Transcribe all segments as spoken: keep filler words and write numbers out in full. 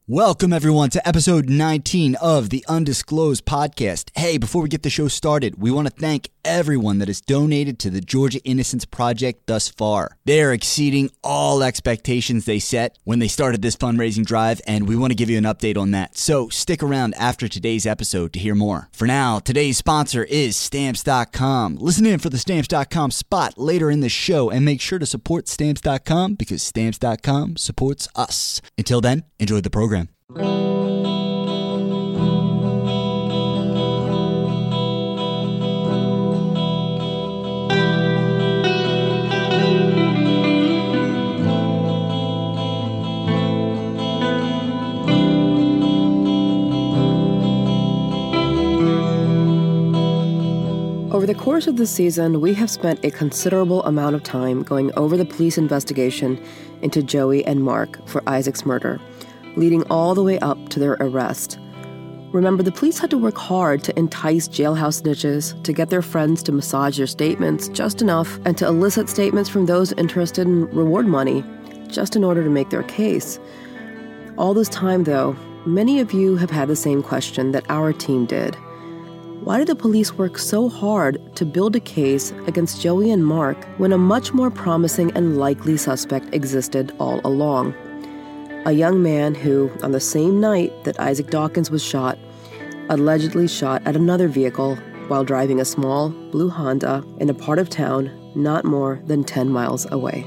Welcome, everyone, to episode nineteen of the Undisclosed Podcast. Hey, before we get the show started, we want to thank everyone that has donated to the Georgia Innocence Project thus far. They are exceeding all expectations they set when they started this fundraising drive, and we want to give you an update on that. So stick around after today's episode to hear more. For now, today's sponsor is Stamps dot com. Listen in for the Stamps dot com spot later in the show, and make sure to support Stamps dot com because Stamps dot com supports us. Until then, enjoy the program. Over the course of the season, we have spent a considerable amount of time going over the police investigation into Joey and Mark for Isaac's murder, leading all the way up to their arrest. Remember, the police had to work hard to entice jailhouse snitches, to get their friends to massage their statements just enough, and to elicit statements from those interested in reward money, just in order to make their case. All this time, though, many of you have had the same question that our team did. Why did the police work so hard to build a case against Joey and Mark when a much more promising and likely suspect existed all along? A young man who, on the same night that Isaac Dawkins was shot, allegedly shot at another vehicle while driving a small blue Honda in a part of town not more than ten miles away.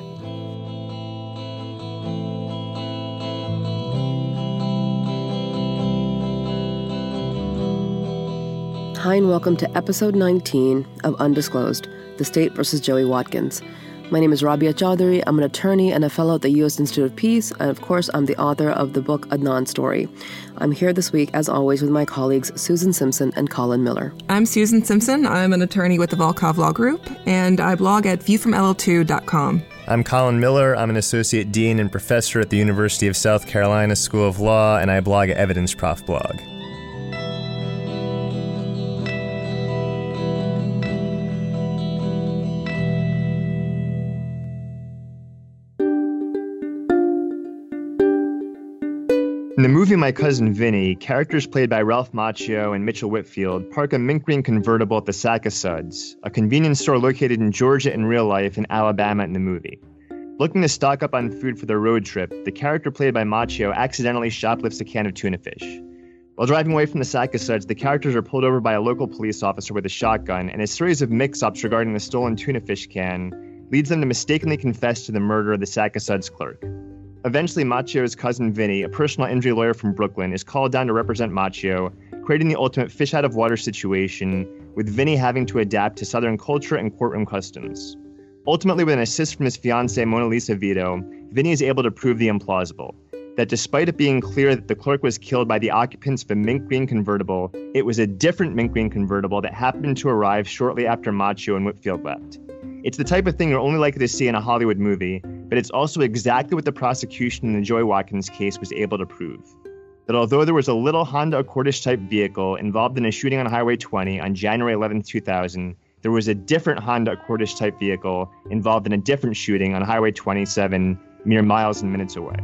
Hi, and welcome to episode nineteen of Undisclosed, The State versus Joey Watkins. My name is Rabia Chaudhry. I'm an attorney and a fellow at the U S Institute of Peace, and of course, I'm the author of the book Adnan Story. I'm here this week, as always, with my colleagues Susan Simpson and Colin Miller. I'm Susan Simpson. I'm an attorney with the Volkov Law Group, and I blog at view from L L two dot com. I'm Colin Miller. I'm an associate dean and professor at the University of South Carolina School of Law, and I blog at Evidence Prof blog. In the movie My Cousin Vinny, characters played by Ralph Macchio and Mitchell Whitfield park a mint green convertible at the Sack of Suds, a convenience store located in Georgia in real life and Alabama in the movie. Looking to stock up on food for their road trip, the character played by Macchio accidentally shoplifts a can of tuna fish. While driving away from the Sack of Suds, the characters are pulled over by a local police officer with a shotgun, and a series of mix-ups regarding the stolen tuna fish can leads them to mistakenly confess to the murder of the Sack of Suds clerk. Eventually, Macchio's cousin Vinny, a personal injury lawyer from Brooklyn, is called down to represent Macchio, creating the ultimate fish-out-of-water situation, with Vinny having to adapt to Southern culture and courtroom customs. Ultimately, with an assist from his fiancée, Mona Lisa Vito, Vinny is able to prove the implausible, that despite it being clear that the clerk was killed by the occupants of a mint green convertible, it was a different mint green convertible that happened to arrive shortly after Macchio and Whitfield left. It's the type of thing you're only likely to see in a Hollywood movie, but it's also exactly what the prosecution in the Joey Watkins case was able to prove. That although there was a little Honda Accordish-type vehicle involved in a shooting on Highway twenty on January eleventh, two thousand, there was a different Honda Accordish-type vehicle involved in a different shooting on Highway twenty-seven, mere miles and minutes away.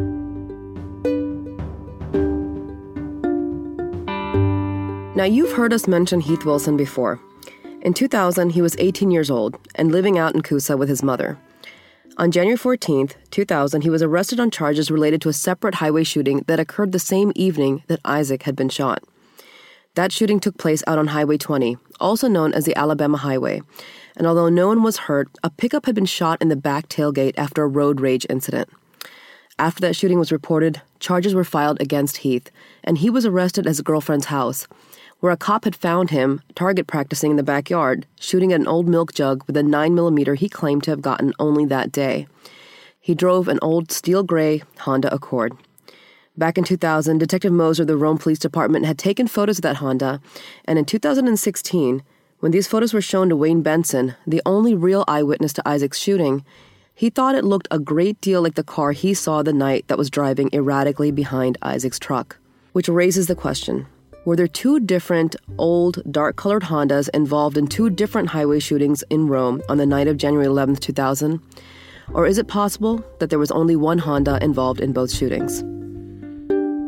Now, you've heard us mention Heath Wilson before. In two thousand, he was eighteen years old and living out in Coosa with his mother. On January fourteenth, two thousand, he was arrested on charges related to a separate highway shooting that occurred the same evening that Isaac had been shot. That shooting took place out on Highway twenty, also known as the Alabama Highway, and although no one was hurt, a pickup had been shot in the back tailgate after a road rage incident. After that shooting was reported, charges were filed against Heath, and he was arrested at his girlfriend's house, where a cop had found him target practicing in the backyard, shooting at an old milk jug with a nine millimeter he claimed to have gotten only that day. He drove an old steel gray Honda Accord. Back in two thousand, Detective Moser of the Rome Police Department had taken photos of that Honda, and in two thousand sixteen, when these photos were shown to Wayne Benson, the only real eyewitness to Isaac's shooting, he thought it looked a great deal like the car he saw the night that was driving erratically behind Isaac's truck. Which raises the question, were there two different, old, dark-colored Hondas involved in two different highway shootings in Rome on the night of January eleventh, two thousand? Or is it possible that there was only one Honda involved in both shootings?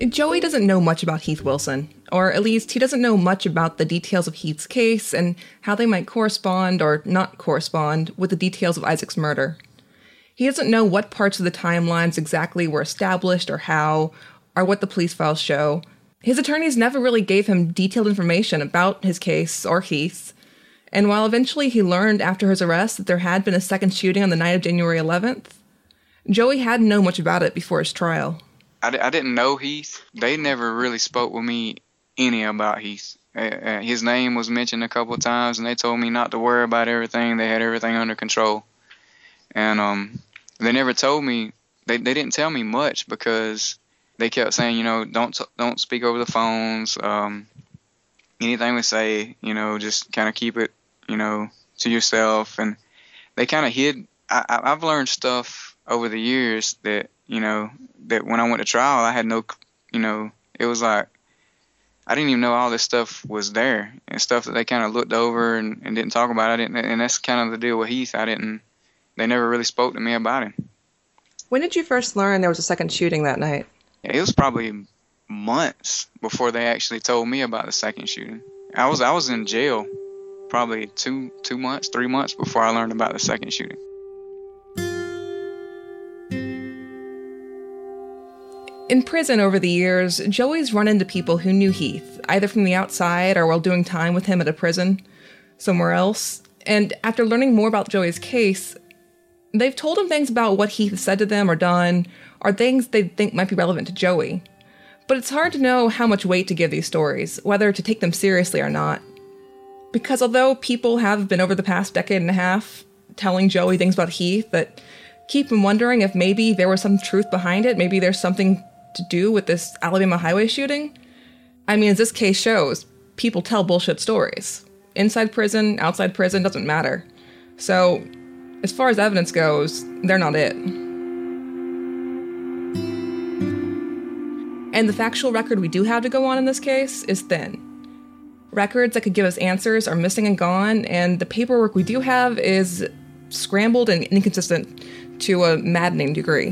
Joey doesn't know much about Heath Wilson, or at least he doesn't know much about the details of Heath's case and how they might correspond or not correspond with the details of Isaac's murder. He doesn't know what parts of the timelines exactly were established or how, or what the police files show. His attorneys never really gave him detailed information about his case or Heath's, and while eventually he learned after his arrest that there had been a second shooting on the night of January eleventh, Joey hadn't known much about it before his trial. I, d- I didn't know Heath. They never really spoke with me any about Heath. Uh, his name was mentioned a couple of times, and they told me not to worry about everything. They had everything under control. And um, they never told me, they, they didn't tell me much because they kept saying, you know, don't t- don't speak over the phones. Um, anything we say, you know, just kind of keep it, you know, to yourself. And they kind of hid. I, I, I've learned stuff over the years that, you know, that when I went to trial, I had no, you know, it was like, I didn't even know all this stuff was there and stuff that they kind of looked over and, and didn't talk about. I didn't, and that's kind of the deal with Heath. I didn't, they never really spoke to me about him. When did you first learn there was a second shooting that night? It was probably months before they actually told me about the second shooting. I was, I was in jail probably two, two months, three months before I learned about the second shooting. In prison over the years, Joey's run into people who knew Heath, either from the outside or while doing time with him at a prison somewhere else. And after learning more about Joey's case, they've told him things about what Heath has said to them or done, or things they think might be relevant to Joey. But it's hard to know how much weight to give these stories, whether to take them seriously or not. Because although people have been over the past decade and a half telling Joey things about Heath that keep him wondering if maybe there was some truth behind it, maybe there's something to do with this Alabama highway shooting. I mean, as this case shows, people tell bullshit stories. Inside prison, outside prison, doesn't matter. So, as far as evidence goes, they're not it. And the factual record we do have to go on in this case is thin. Records that could give us answers are missing and gone, and the paperwork we do have is scrambled and inconsistent to a maddening degree.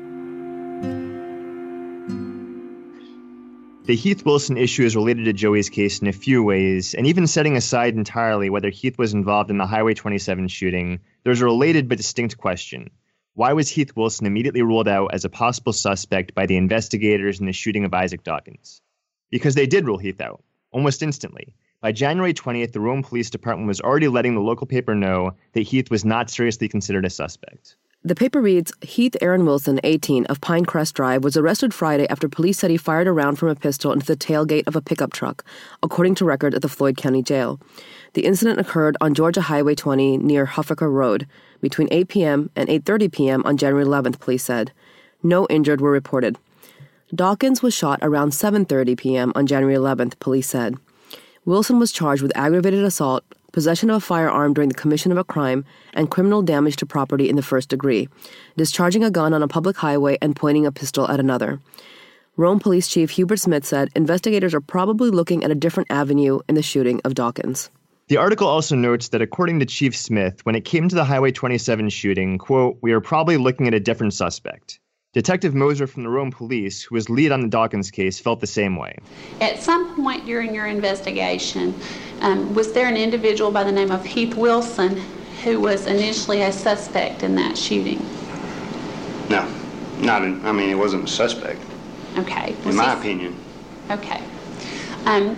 The Heath Wilson issue is related to Joey's case in a few ways, and even setting aside entirely whether Heath was involved in the Highway twenty-seven shooting, there's a related but distinct question. Why was Heath Wilson immediately ruled out as a possible suspect by the investigators in the shooting of Isaac Dawkins? Because they did rule Heath out, almost instantly. By January twentieth, the Rome Police Department was already letting the local paper know that Heath was not seriously considered a suspect. The paper reads, Heath Aaron Wilson, eighteen, of Pinecrest Drive, was arrested Friday after police said he fired a round from a pistol into the tailgate of a pickup truck, according to records at the Floyd County Jail. The incident occurred on Georgia Highway twenty near Huffaker Road between eight p.m. and eight thirty p.m. on January eleventh, police said. No injured were reported. Dawkins was shot around seven thirty p.m. on January eleventh, police said. Wilson was charged with aggravated assault, possession of a firearm during the commission of a crime, and criminal damage to property in the first degree, discharging a gun on a public highway and pointing a pistol at another. Rome Police Chief Hubert Smith said investigators are probably looking at a different avenue in the shooting of Dawkins. The article also notes that according to Chief Smith, when it came to the Highway twenty-seven shooting, quote, we are probably looking at a different suspect. Detective Moser from the Rome Police, who was lead on the Dawkins case, felt the same way. At some point during your investigation, um, was there an individual by the name of Heath Wilson who was initially a suspect in that shooting? No, not in, I mean, it wasn't a suspect. Okay. In my opinion. Okay. Um,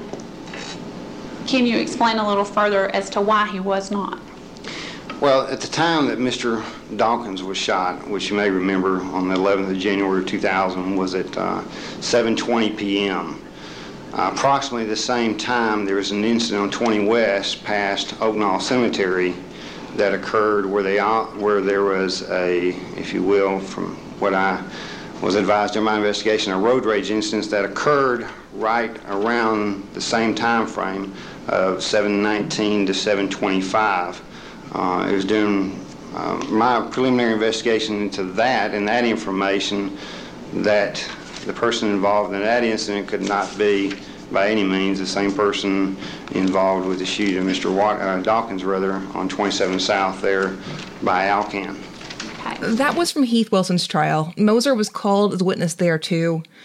can you explain a little further as to why he was not? Well, at the time that Mister Dawkins was shot, which you may remember on the eleventh of January two thousand, was at uh, seven twenty p.m. Uh, approximately the same time, there was an incident on twenty West past Oak Knoll Cemetery that occurred where they where there was a, if you will, from what I was advised in my investigation, a road rage incident that occurred right around the same time frame of seven nineteen to seven twenty-five. Uh, it was during uh, my preliminary investigation into that and that information that the person involved in that incident could not be by any means the same person involved with the shooting of Mister Wat- uh, Dawkins, rather, on twenty-seven South there by Alcan. That was from Heath Wilson's trial. Moser was called as a witness there, too.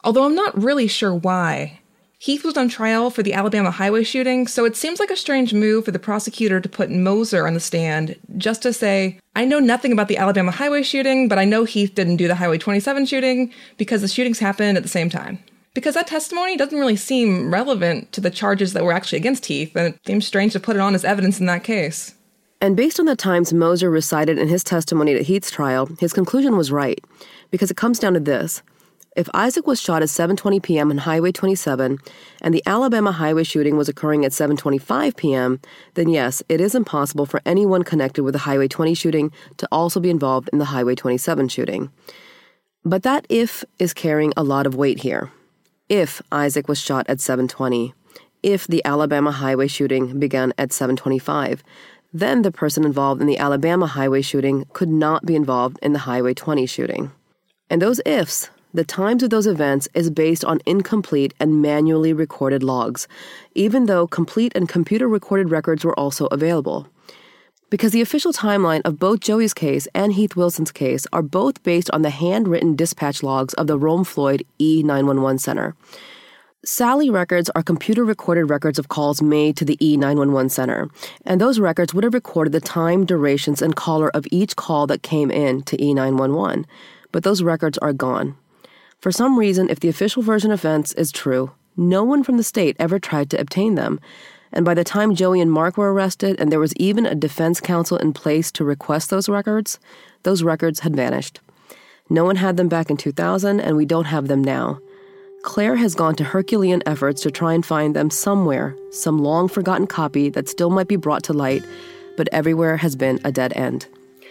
although I'm not really sure why. Heath was on trial for the Alabama highway shooting, so it seems like a strange move for the prosecutor to put Moser on the stand just to say, I know nothing about the Alabama highway shooting, but I know Heath didn't do the Highway twenty-seven shooting because the shootings happened at the same time. Because that testimony doesn't really seem relevant to the charges that were actually against Heath, and it seems strange to put it on as evidence in that case. And based on the times Moser recited in his testimony at Heath's trial, his conclusion was right, because it comes down to this. If Isaac was shot at seven twenty p.m. on Highway twenty-seven, and the Alabama highway shooting was occurring at seven twenty-five p.m., then yes, it is impossible for anyone connected with the Highway twenty shooting to also be involved in the Highway twenty-seven shooting. But that if is carrying a lot of weight here. If Isaac was shot at seven twenty, if the Alabama highway shooting began at seven twenty-five, then the person involved in the Alabama highway shooting could not be involved in the Highway twenty shooting. And those ifs, the times of those events, is based on incomplete and manually recorded logs, even though complete and computer-recorded records were also available. Because the official timeline of both Joey's case and Heath Wilson's case are both based on the handwritten dispatch logs of the Rome Floyd E nine one one Center. Sally records are computer-recorded records of calls made to the E nine one one Center, and those records would have recorded the time, durations, and caller of each call that came in to E nine one one, but those records are gone. For some reason, if the official version of events is true, no one from the state ever tried to obtain them, and by the time Joey and Mark were arrested and there was even a defense counsel in place to request those records, those records had vanished. No one had them back in two thousand, and we don't have them now. Claire has gone to Herculean efforts to try and find them somewhere, some long-forgotten copy that still might be brought to light, but everywhere has been a dead end.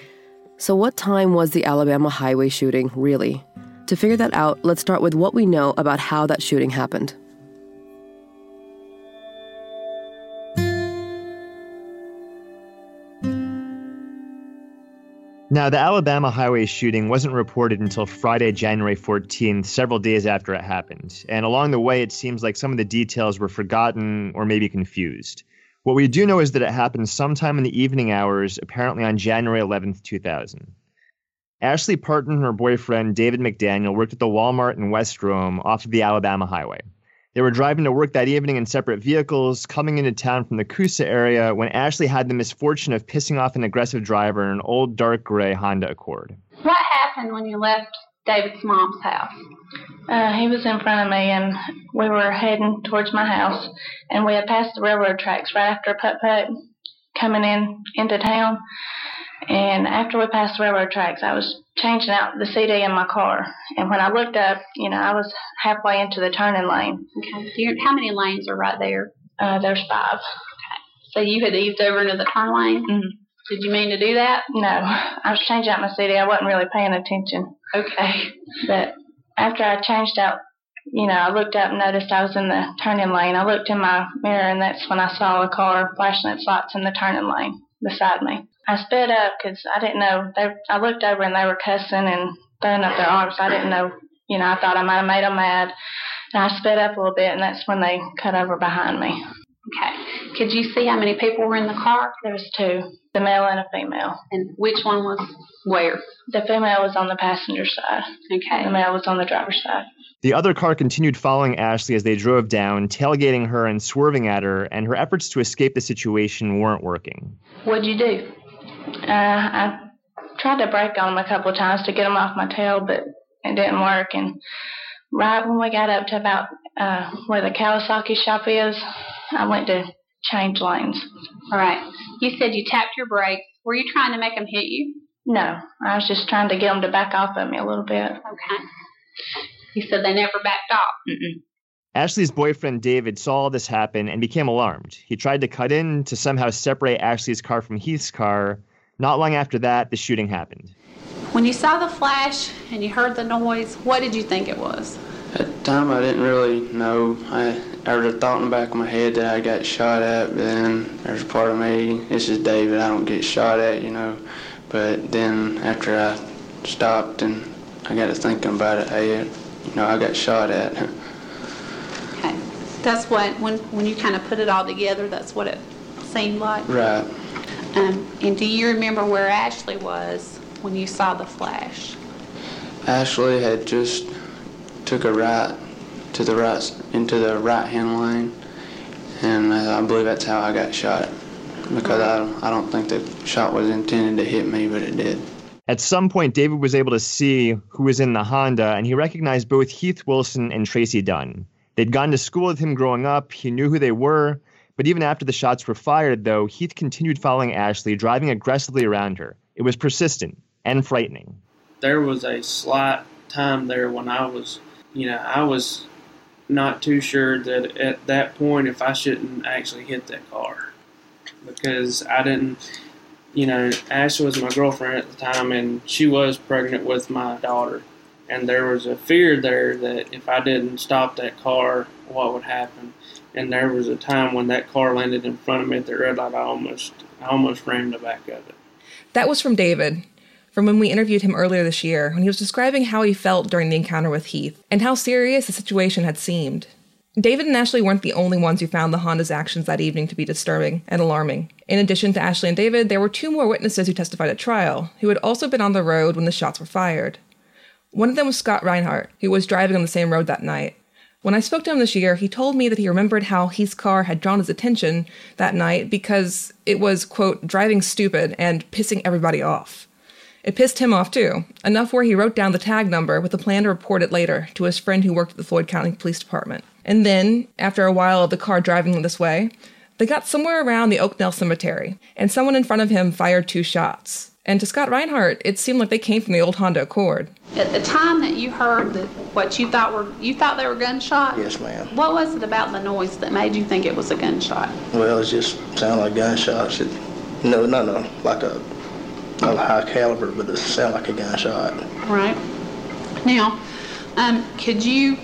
So what time was the Alabama highway shooting, really? To figure that out, let's start with what we know about how that shooting happened. Now, the Alabama highway shooting wasn't reported until Friday, January fourteenth, several days after it happened. And along the way, it seems like some of the details were forgotten or maybe confused. What we do know is that it happened sometime in the evening hours, apparently on January eleventh, two thousand. Ashley Parton and her boyfriend, David McDaniel, worked at the Walmart in West Rome off of the Alabama highway. They were driving to work that evening in separate vehicles, coming into town from the Coosa area, when Ashley had the misfortune of pissing off an aggressive driver in an old dark gray Honda Accord. What happened when you left David's mom's house? Uh, he was in front of me, and we were heading towards my house, and we had passed the railroad tracks right after Putt-Putt coming in into town. And after we passed the railroad tracks, I was changing out the C D in my car. And when I looked up, you know, I was halfway into the turning lane. Okay. Do you, how many lanes are right there? Uh, there's five. Okay. So you had eased over into the turn lane? Mm-hmm. Did you mean to do that? No. I was changing out my C D. I wasn't really paying attention. Okay. But after I changed out, you know, I looked up and noticed I was in the turning lane. I looked in my mirror, and that's when I saw a car flashing its lights in the turning lane beside me. I sped up because I didn't know. They, I looked over and they were cussing and throwing up their arms. I didn't know. You know, I thought I might have made them mad. And I sped up a little bit, and that's when they cut over behind me. Okay. Could you see how many people were in the car? There was two, the male and a female. And which one was where? The female was on the passenger side. Okay. The male was on the driver's side. The other car continued following Ashley as they drove down, tailgating her and swerving at her, and her efforts to escape the situation weren't working. What'd you do? Uh, I tried to brake on them a couple of times to get them off my tail, but it didn't work. And right when we got up to about uh, where the Kawasaki shop is, I went to change lanes. All right. You said you tapped your brakes. Were you trying to make them hit you? No. I was just trying to get them to back off of me a little bit. Okay. You said they never backed off. Mm-mm. Ashley's boyfriend, David, saw all this happen and became alarmed. He tried to cut in to somehow separate Ashley's car from Heath's car. Not long after that, the shooting happened. When you saw the flash and you heard the noise, what did you think it was? At the time, I didn't really know. I, I heard a thought in the back of my head that I got shot at, but then there's a part of me, this is David, I don't get shot at, you know. But then after I stopped and I got to thinking about it, hey, you know, I got shot at. Okay. That's what, when, when you kind of put it all together, that's what it seemed like? Right. Um, and do you remember where Ashley was when you saw the flash? Ashley had just took a right to the right, into the right-hand lane, and uh, I believe that's how I got shot, because I, I don't think the shot was intended to hit me, but it did. At some point, David was able to see who was in the Honda, and he recognized both Heath Wilson and Tracy Dunn. They'd gone to school with him growing up. He knew who they were. But even after the shots were fired, though, Heath continued following Ashley, driving aggressively around her. It was persistent and frightening. There was a slight time there when I was, you know, I was not too sure that at that point if I shouldn't actually hit that car. Because I didn't, you know, Ashley was my girlfriend at the time, and she was pregnant with my daughter. And there was a fear there that if I didn't stop that car, what would happen. And there was a time when that car landed in front of me at the red light, I almost, I almost ran the back of it. That was from David, from when we interviewed him earlier this year, when he was describing how he felt during the encounter with Heath, and how serious the situation had seemed. David and Ashley weren't the only ones who found the Honda's actions that evening to be disturbing and alarming. In addition to Ashley and David, there were two more witnesses who testified at trial, who had also been on the road when the shots were fired. One of them was Scott Reinhardt, who was driving on the same road that night. When I spoke to him this year, he told me that he remembered how Heath's car had drawn his attention that night because it was, quote, driving stupid and pissing everybody off. It pissed him off, too, enough where he wrote down the tag number with a plan to report it later to his friend who worked at the Floyd County Police Department. And then, after a while of the car driving this way, they got somewhere around the Oakdale Cemetery, and someone in front of him fired two shots. And to Scott Reinhardt, it seemed like they came from the old Honda Accord. At the time that you heard that what you thought were, you thought they were gunshots? Yes, ma'am. What was it about the noise that made you think it was a gunshot? Well, it just sounded like gunshots. It, no, no, no, like a, a high caliber, but it sounded like a gunshot. Right. Now, um, could you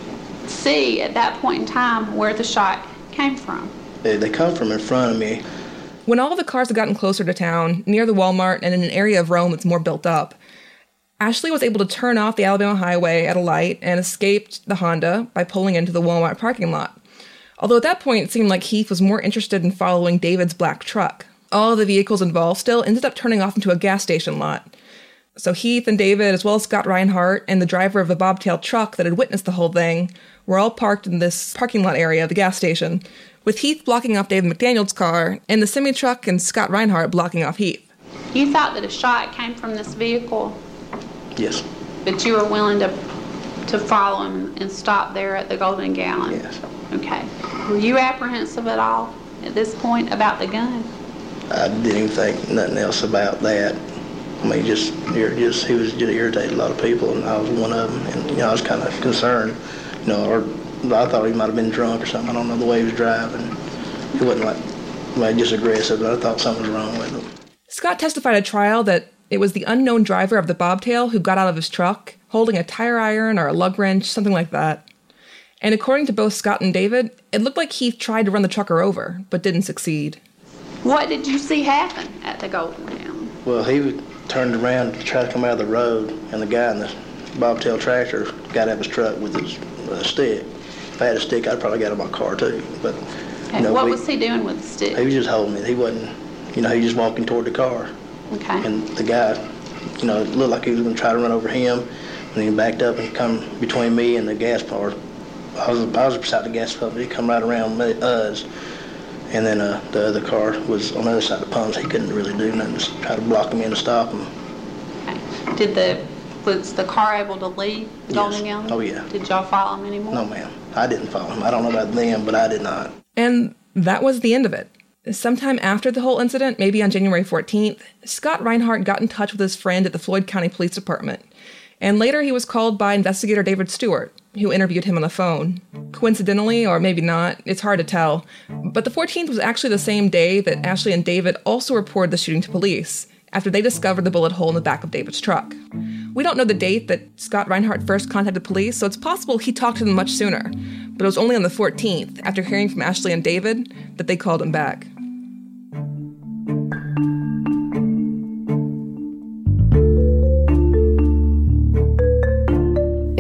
see at that point in time where the shot came from? They, they come from in front of me. When all of the cars had gotten closer to town, near the Walmart and in an area of Rome that's more built up, Ashley was able to turn off the Alabama highway at a light and escaped the Honda by pulling into the Walmart parking lot. Although at that point it seemed like Heath was more interested in following David's black truck. All of the vehicles involved still ended up turning off into a gas station lot. So Heath and David, as well as Scott Reinhardt and the driver of the bobtail truck that had witnessed the whole thing, were all parked in this parking lot area of the gas station, with Heath blocking off David McDaniel's car and the semi-truck and Scott Reinhardt blocking off Heath. You thought that a shot came from this vehicle? Yes. But you were willing to to follow him and stop there at the Golden Gallon? Yes. Okay. Were you apprehensive at all at this point about the gun? I didn't even think nothing else about that. I mean, just, just he was just irritated a lot of people, and I was one of them. And, you know, I was kind of concerned, you know, or I thought he might have been drunk or something. I don't know the way he was driving. He wasn't like, like just aggressive, but I thought something was wrong with him. Scott testified at trial that it was the unknown driver of the bobtail who got out of his truck, holding a tire iron or a lug wrench, something like that. And according to both Scott and David, it looked like Heath tried to run the trucker over, but didn't succeed. What did you see happen at the Golden Gallon? Well, he turned around to try to come out of the road, and the guy in the bobtail tractor got out of his truck with his uh, stick. If I had a stick, I'd probably got in my car too. But okay. you know, what we, was he doing with the stick? He was just holding it. He wasn't, you know, he was just walking toward the car. Okay. And the guy, you know, it looked like he was going to try to run over him, and he backed up and come between me and the gas pump. I was, I was beside the gas pump, but he come right around me, us. And then uh, the other car was on the other side of the pumps. He couldn't really do nothing, just try to block him in and stop him. Okay. Did the, was the car able to leave the Yes. Golden Gallon? Oh, yeah. Did y'all follow him anymore? No, ma'am. I didn't follow him. I don't know about them, but I did not. And that was the end of it. Sometime after the whole incident, maybe on January fourteenth, Scott Reinhardt got in touch with his friend at the Floyd County Police Department. And later he was called by investigator David Stewart, who interviewed him on the phone. Coincidentally, or maybe not, it's hard to tell, but the fourteenth was actually the same day that Ashley and David also reported the shooting to police, after they discovered the bullet hole in the back of David's truck. We don't know the date that Scott Reinhardt first contacted police, so it's possible he talked to them much sooner, but it was only on the fourteenth, after hearing from Ashley and David, that they called him back.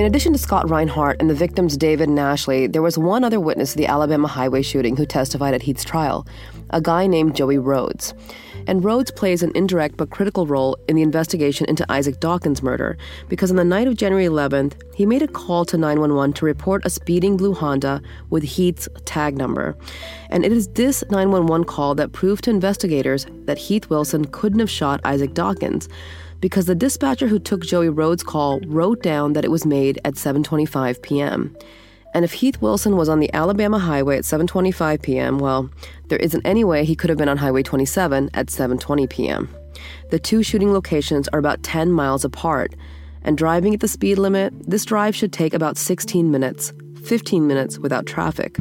In addition to Scott Reinhart and the victims David and Ashley, there was one other witness to the Alabama highway shooting who testified at Heath's trial, a guy named Joey Rhodes. And Rhodes plays an indirect but critical role in the investigation into Isaac Dawkins' murder, because on the night of January eleventh, he made a call to nine one one to report a speeding blue Honda with Heath's tag number. And it is this nine one one call that proved to investigators that Heath Wilson couldn't have shot Isaac Dawkins, because the dispatcher who took Joey Rhodes' call wrote down that it was made at seven twenty-five p.m. And if Heath Wilson was on the Alabama highway at seven twenty-five p.m., well, there isn't any way he could have been on Highway twenty-seven at seven twenty p.m. The two shooting locations are about ten miles apart, and driving at the speed limit, this drive should take about sixteen minutes, fifteen minutes without traffic.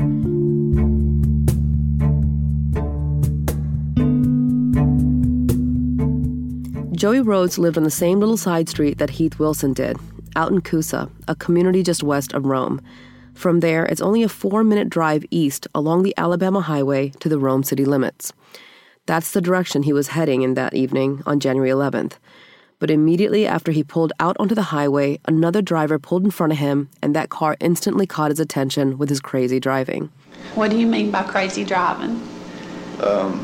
Joey Rhodes lived on the same little side street that Heath Wilson did, out in Coosa, a community just west of Rome. From there, it's only a four-minute drive east along the Alabama highway to the Rome city limits. That's the direction he was heading in that evening on January eleventh. But immediately after he pulled out onto the highway, another driver pulled in front of him, and that car instantly caught his attention with his crazy driving. What do you mean by crazy driving? Um,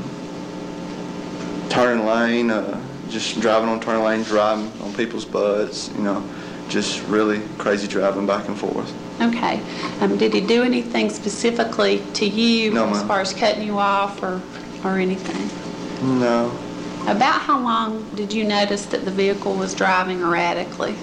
turning lane, uh, just driving on turn lanes, driving on people's butts, you know, just really crazy driving back and forth. Okay. Um, did he do anything specifically to you No, as ma'am. far as cutting you off or, or anything? No. About how long did you notice that the vehicle was driving erratically?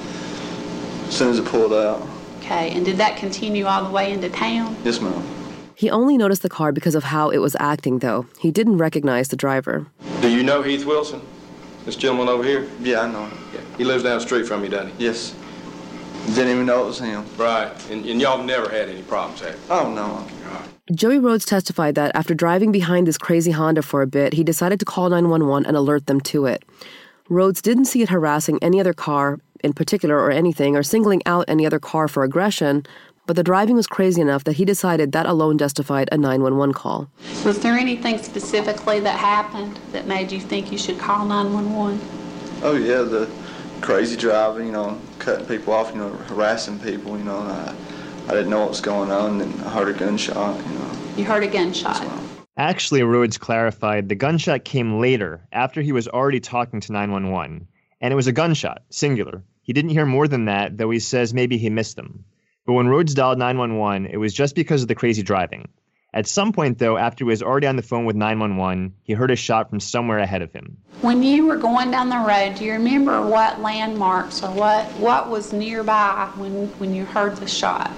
As soon as it pulled out. Okay. And did that continue all the way into town? Yes, ma'am. He only noticed the car because of how it was acting, though. He didn't recognize the driver. Do you know Heath Wilson? This gentleman over here? Yeah, I know him. Yeah. He lives down the street from you, doesn't he? Yes. Didn't even know it was him. Right. And, and y'all never had any problems, have you? Oh, no. Joey Rhodes testified that after driving behind this crazy Honda for a bit, he decided to call nine one one and alert them to it. Rhodes didn't see it harassing any other car in particular or anything, or singling out any other car for aggression, but the driving was crazy enough that he decided that alone justified a nine one one call. Was there anything specifically that happened that made you think you should call nine one one? Oh, yeah, the crazy driving, you know, cutting people off, you know, harassing people, you know. I, I didn't know what was going on, and I heard a gunshot, you know. You heard a gunshot? Actually, Rhodes clarified the gunshot came later, after he was already talking to nine one one. And it was a gunshot, singular. He didn't hear more than that, though he says maybe he missed them. But when Rhodes dialed nine one one, it was just because of the crazy driving. At some point, though, after he was already on the phone with nine one one, he heard a shot from somewhere ahead of him. When you were going down the road, do you remember what landmarks or what, what was nearby when, when you heard the shot?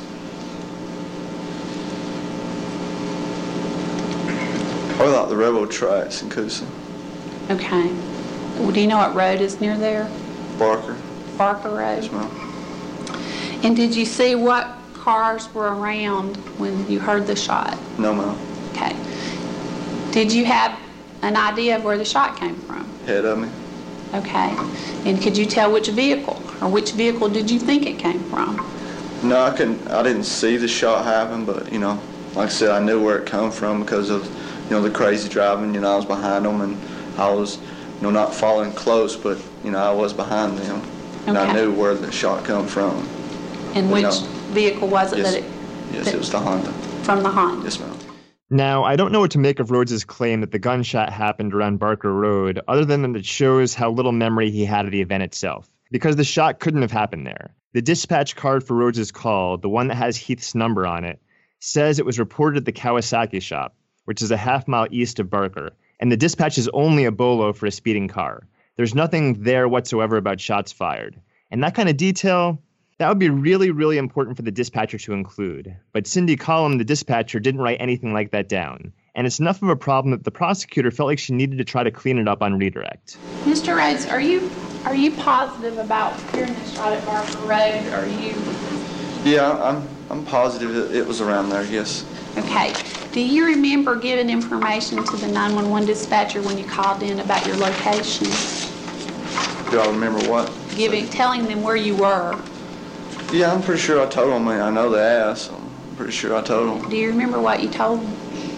Or like the railroad tracks in Coosa. Okay. Well, do you know what road is near there? Barker. Barker Road? Yes, ma'am. And did you see what cars were around when you heard the shot? No, ma'am. Okay. Did you have an idea of where the shot came from? Head of me. Okay. And could you tell which vehicle, or which vehicle did you think it came from? No, I couldn't. I didn't see the shot happen, but you know, like I said, I knew where it come from because of, you know, the crazy driving. You know, I was behind them, and I was, you know, not following close, but you know, I was behind them, and Okay. I knew where the shot come from. And But which no. vehicle was it Yes, that it? yes, that- it was the Honda. From the Honda? Yes, ma'am. Now, I don't know what to make of Rhodes' claim that the gunshot happened around Barker Road, other than that it shows how little memory he had of the event itself, because the shot couldn't have happened there. The dispatch card for Rhodes' call, the one that has Heath's number on it, says it was reported at the Kawasaki shop, which is a half mile east of Barker, and the dispatch is only a bolo for a speeding car. There's nothing there whatsoever about shots fired. And that kind of detail, that would be really, really important for the dispatcher to include. But Cindy Collum, the dispatcher, didn't write anything like that down. And it's enough of a problem that the prosecutor felt like she needed to try to clean it up on redirect. Mister Rhodes, are you are you positive about hearing the shot at Barker Road? Or are you Yeah, I'm. I'm positive it, it was around there. Yes. okay? Do you remember giving information to the nine one one dispatcher when you called in about your location? Do I remember what? Giving, telling them where you were. Yeah, I'm pretty sure I told them. I know they asked. So I'm pretty sure I told them. Do you remember what you told them?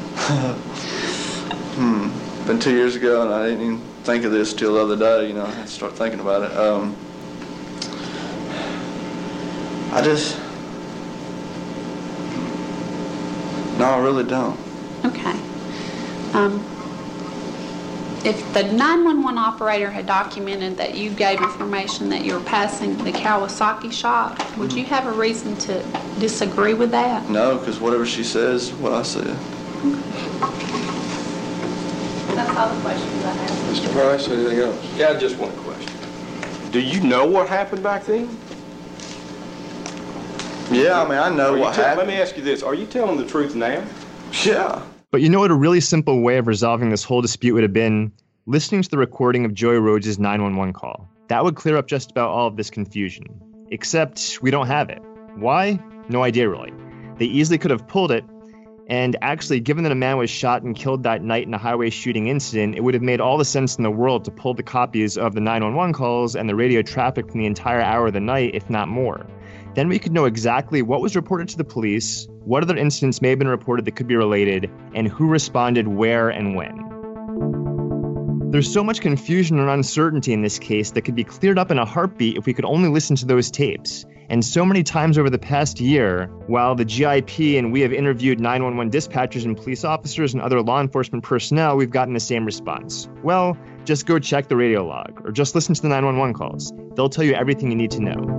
Hmm. Been two years ago, and I didn't even think of this till the other day. You know, I had to start thinking about it. Um, I just... No, I really don't. Okay. Um, if the nine one one operator had documented that you gave information that you were passing the Kawasaki shop, would you have a reason to disagree with that? No, because whatever she says, what I said. That's all the questions I have. Mister Price, anything else? Yeah, just one question. Do you know what happened back then? Yeah, I mean, I know what happened. Let me ask you this. Are you telling the truth now? Yeah. But you know what a really simple way of resolving this whole dispute would have been? Listening to the recording of Joey Rhodes' nine one one call. That would clear up just about all of this confusion. Except we don't have it. Why? No idea, really. They easily could have pulled it, and actually, given that a man was shot and killed that night in a highway shooting incident, it would have made all the sense in the world to pull the copies of the nine one one calls and the radio traffic from the entire hour of the night, if not more. Then we could know exactly what was reported to the police, what other incidents may have been reported that could be related, and who responded where and when. There's so much confusion and uncertainty in this case that could be cleared up in a heartbeat if we could only listen to those tapes. And so many times over the past year, while the G I P and we have interviewed nine one one dispatchers and police officers and other law enforcement personnel, we've gotten the same response. Well, just go check the radio log, or just listen to the nine one one calls. They'll tell you everything you need to know.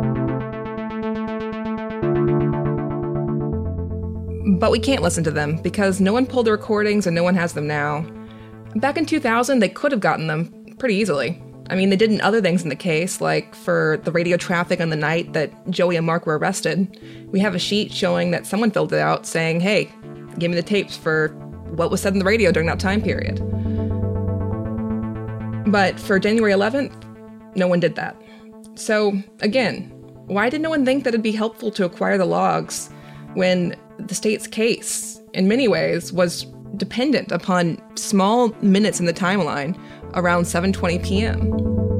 But we can't listen to them because no one pulled the recordings and no one has them now. Back in two thousand, they could have gotten them pretty easily. I mean, they did in other things in the case, like for the radio traffic on the night that Joey and Mark were arrested. We have a sheet showing that someone filled it out saying, hey, give me the tapes for what was said in the radio during that time period. But for January eleventh, no one did that. So, again, why did no one think that it'd be helpful to acquire the logs when the state's case, in many ways, was dependent upon small minutes in the timeline around seven twenty p.m.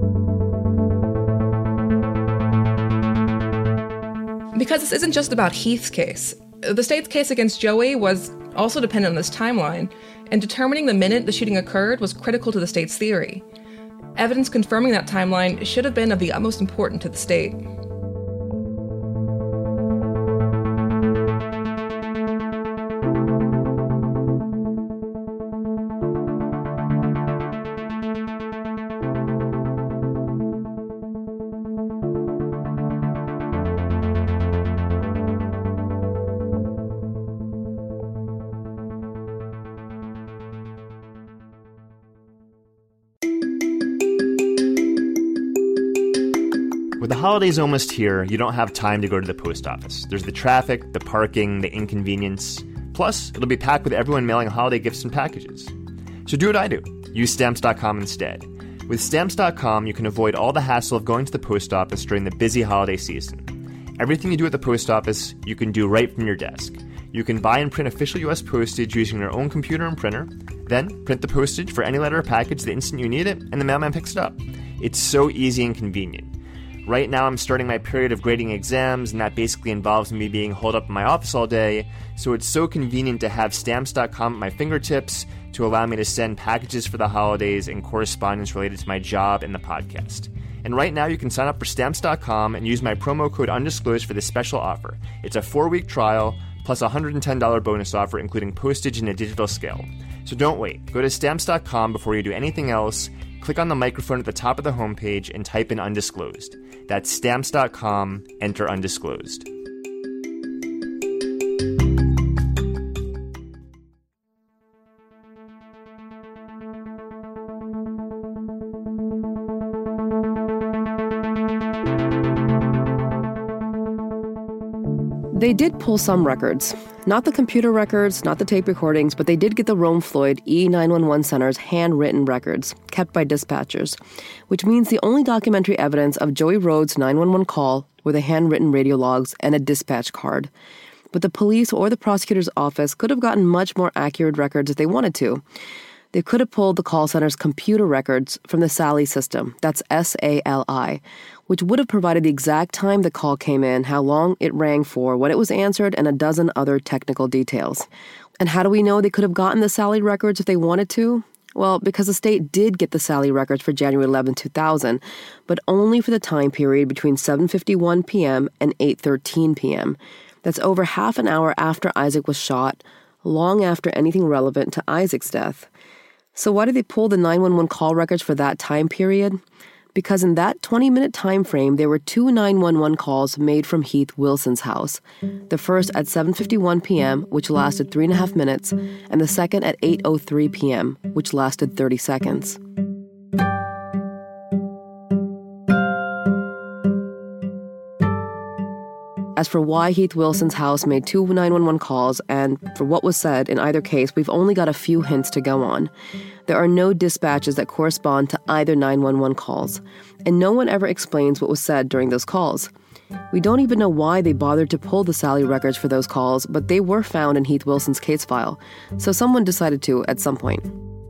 Because this isn't just about Heath's case. The state's case against Joey was also dependent on this timeline, and determining the minute the shooting occurred was critical to the state's theory. Evidence confirming that timeline should have been of the utmost importance to the state. With the holidays almost here, you don't have time to go to the post office. There's the traffic, the parking, the inconvenience. Plus, it'll be packed with everyone mailing holiday gifts and packages. So do what I do. Use Stamps dot com instead. With Stamps dot com, you can avoid all the hassle of going to the post office during the busy holiday season. Everything you do at the post office, you can do right from your desk. You can buy and print official U S postage using your own computer and printer, then print the postage for any letter or package the instant you need it, and the mailman picks it up. It's so easy and convenient. Right now, I'm starting my period of grading exams, and that basically involves me being holed up in my office all day, so it's so convenient to have Stamps dot com at my fingertips to allow me to send packages for the holidays and correspondence related to my job and the podcast. And right now, you can sign up for Stamps dot com and use my promo code UNDISCLOSED for this special offer. It's a four-week trial, plus a one hundred ten dollars bonus offer, including postage and a digital scale. So don't wait. Go to Stamps dot com before you do anything else. Click on the microphone at the top of the homepage and type in Undisclosed. That's Stamps dot com, enter Undisclosed. They did pull some records. Not the computer records, not the tape recordings, but they did get the Rome Floyd E nine one one Center's handwritten records, kept by dispatchers, which means the only documentary evidence of Joey Rhodes' nine one one call were the handwritten radio logs and a dispatch card. But the police or the prosecutor's office could have gotten much more accurate records if they wanted to. They could have pulled the call center's computer records from the SALI system, that's S A L I, which would have provided the exact time the call came in, how long it rang for, when it was answered, and a dozen other technical details. And how do we know they could have gotten the SALI records if they wanted to? Well, because the state did get the Sally records for January eleventh, two thousand, but only for the time period between seven fifty-one p.m. and eight thirteen p.m. That's over half an hour after Isaac was shot, long after anything relevant to Isaac's death. So why did they pull the nine one one call records for that time period? Because in that twenty-minute time frame, there were two nine one one calls made from Heath Wilson's house. The first at seven fifty-one p.m., which lasted three and a half minutes, and the second at eight oh three p.m., which lasted thirty seconds. As for why Heath Wilson's house made two nine one one calls, and for what was said in either case, we've only got a few hints to go on. There are no dispatches that correspond to either nine one one calls, and no one ever explains what was said during those calls. We don't even know why they bothered to pull the Sally records for those calls, but they were found in Heath Wilson's case file, so someone decided to at some point.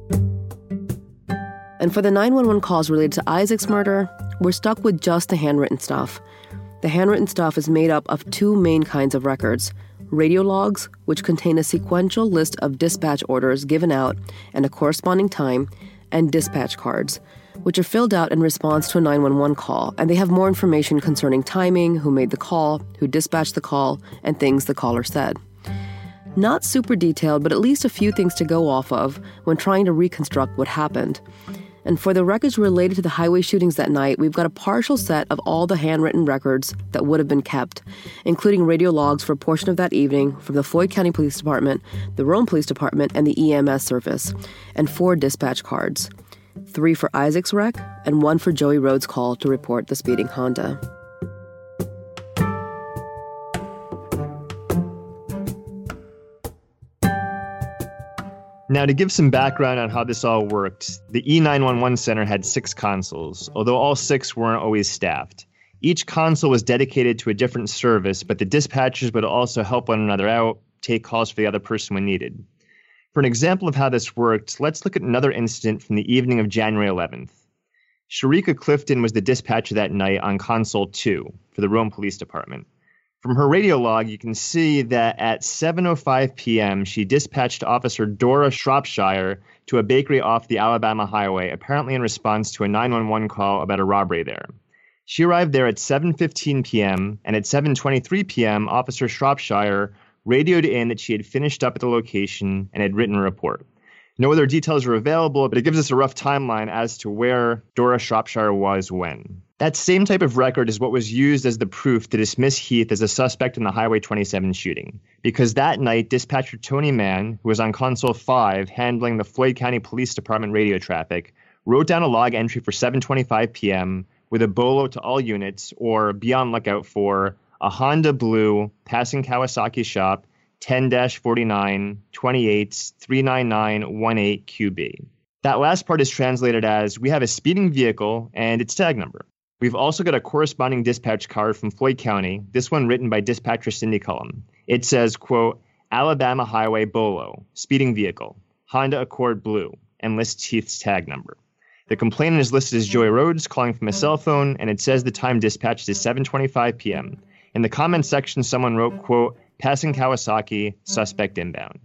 And for the nine one one calls related to Isaac's murder, we're stuck with just the handwritten stuff. The handwritten stuff is made up of two main kinds of records: radio logs, which contain a sequential list of dispatch orders given out and a corresponding time, and dispatch cards, which are filled out in response to a nine one one call, and they have more information concerning timing, who made the call, who dispatched the call, and things the caller said. Not super detailed, but at least a few things to go off of when trying to reconstruct what happened. And for the records related to the highway shootings that night, we've got a partial set of all the handwritten records that would have been kept, including radio logs for a portion of that evening from the Floyd County Police Department, the Rome Police Department, and the E M S service, and four dispatch cards. Three for Isaac's wreck, and one for Joey Rhodes' call to report the speeding Honda. Now, to give some background on how this all worked, the E nine one one Center had six consoles, although all six weren't always staffed. Each console was dedicated to a different service, but the dispatchers would also help one another out, take calls for the other person when needed. For an example of how this worked, let's look at another incident from the evening of January eleventh. Sharika Clifton was the dispatcher that night on console two for the Rome Police Department. From her radio log, you can see that at seven oh five p.m., she dispatched Officer Dora Shropshire to a bakery off the Alabama Highway, apparently in response to a nine one one call about a robbery there. She arrived there at seven fifteen p.m., and at seven twenty-three p.m., Officer Shropshire radioed in that she had finished up at the location and had written a report. No other details are available, but it gives us a rough timeline as to where Dora Shropshire was when. That same type of record is what was used as the proof to dismiss Heath as a suspect in the Highway twenty-seven shooting, because that night, dispatcher Tony Mann, who was on console five handling the Floyd County Police Department radio traffic, wrote down a log entry for seven twenty-five p.m. with a bolo to all units, or be on lookout for, a Honda Blue passing Kawasaki shop ten forty-nine twenty-eight three nine nine one eight Q B. That last part is translated as, we have a speeding vehicle and its tag number. We've also got a corresponding dispatch card from Floyd County, this one written by dispatcher Cindy Cullum. It says, quote, Alabama Highway Bolo, speeding vehicle, Honda Accord Blue, and lists Heath's tag number. The complainant is listed as Joey Rhodes, calling from a cell phone, and it says the time dispatched is seven twenty-five p.m. In the comments section, someone wrote, quote, passing Kawasaki, suspect inbound.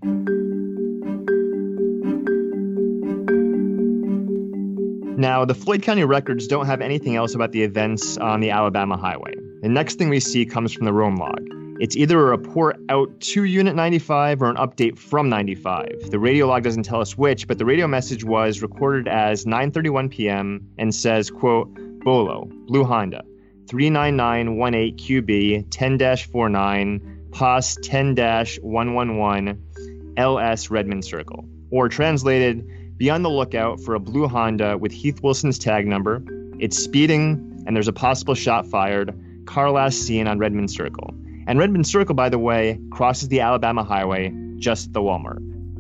Now, the Floyd County records don't have anything else about the events on the Alabama Highway. The next thing we see comes from the Rome log. It's either a report out to Unit ninety-five or an update from ninety-five. The radio log doesn't tell us which, but the radio message was recorded as nine thirty-one p.m. and says, quote, Bolo, Blue Honda, three nine nine one eight Q B, ten forty-nine, P O S ten one one one, L S Redmond Circle. Or translated, be on the lookout for a blue Honda with Heath Wilson's tag number. It's speeding, and there's a possible shot fired. Car last seen on Redmond Circle. And Redmond Circle, by the way, crosses the Alabama Highway just at the Walmart.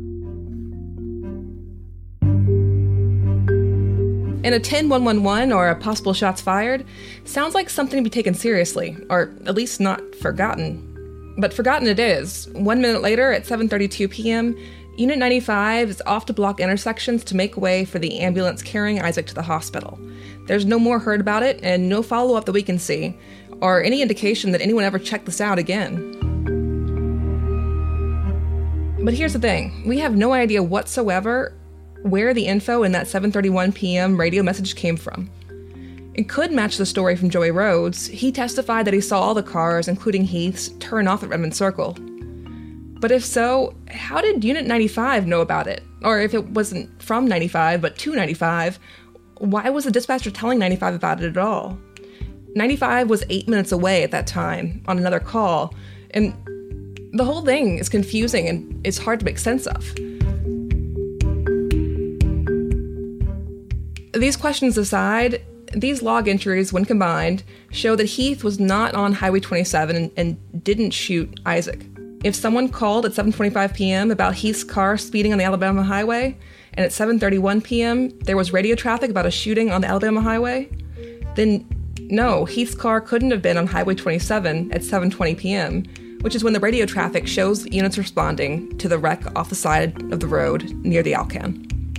And a ten one one one, or a possible shots fired, sounds like something to be taken seriously, or at least not forgotten. But forgotten it is. One minute later, at seven thirty-two p.m., Unit ninety-five is off to block intersections to make way for the ambulance carrying Isaac to the hospital. There's no more heard about it, and no follow-up that we can see, or any indication that anyone ever checked this out again. But here's the thing. We have no idea whatsoever where the info in that seven thirty-one p.m. radio message came from. It could match the story from Joey Rhodes. He testified that he saw all the cars, including Heath's, turn off at Redmond Circle. But if so, how did Unit ninety-five know about it? Or if it wasn't from ninety-five, but to ninety-five, why was the dispatcher telling ninety-five about it at all? ninety-five was eight minutes away at that time, on another call, and the whole thing is confusing and it's hard to make sense of. These questions aside, these log entries, when combined, show that Heath was not on Highway twenty-seven and, and didn't shoot Isaac. If someone called at seven twenty-five p.m. about Heath's car speeding on the Alabama highway, and at seven thirty-one p.m. there was radio traffic about a shooting on the Alabama highway, then no, Heath's car couldn't have been on Highway twenty-seven at seven twenty p.m., which is when the radio traffic shows units responding to the wreck off the side of the road near the Alcan.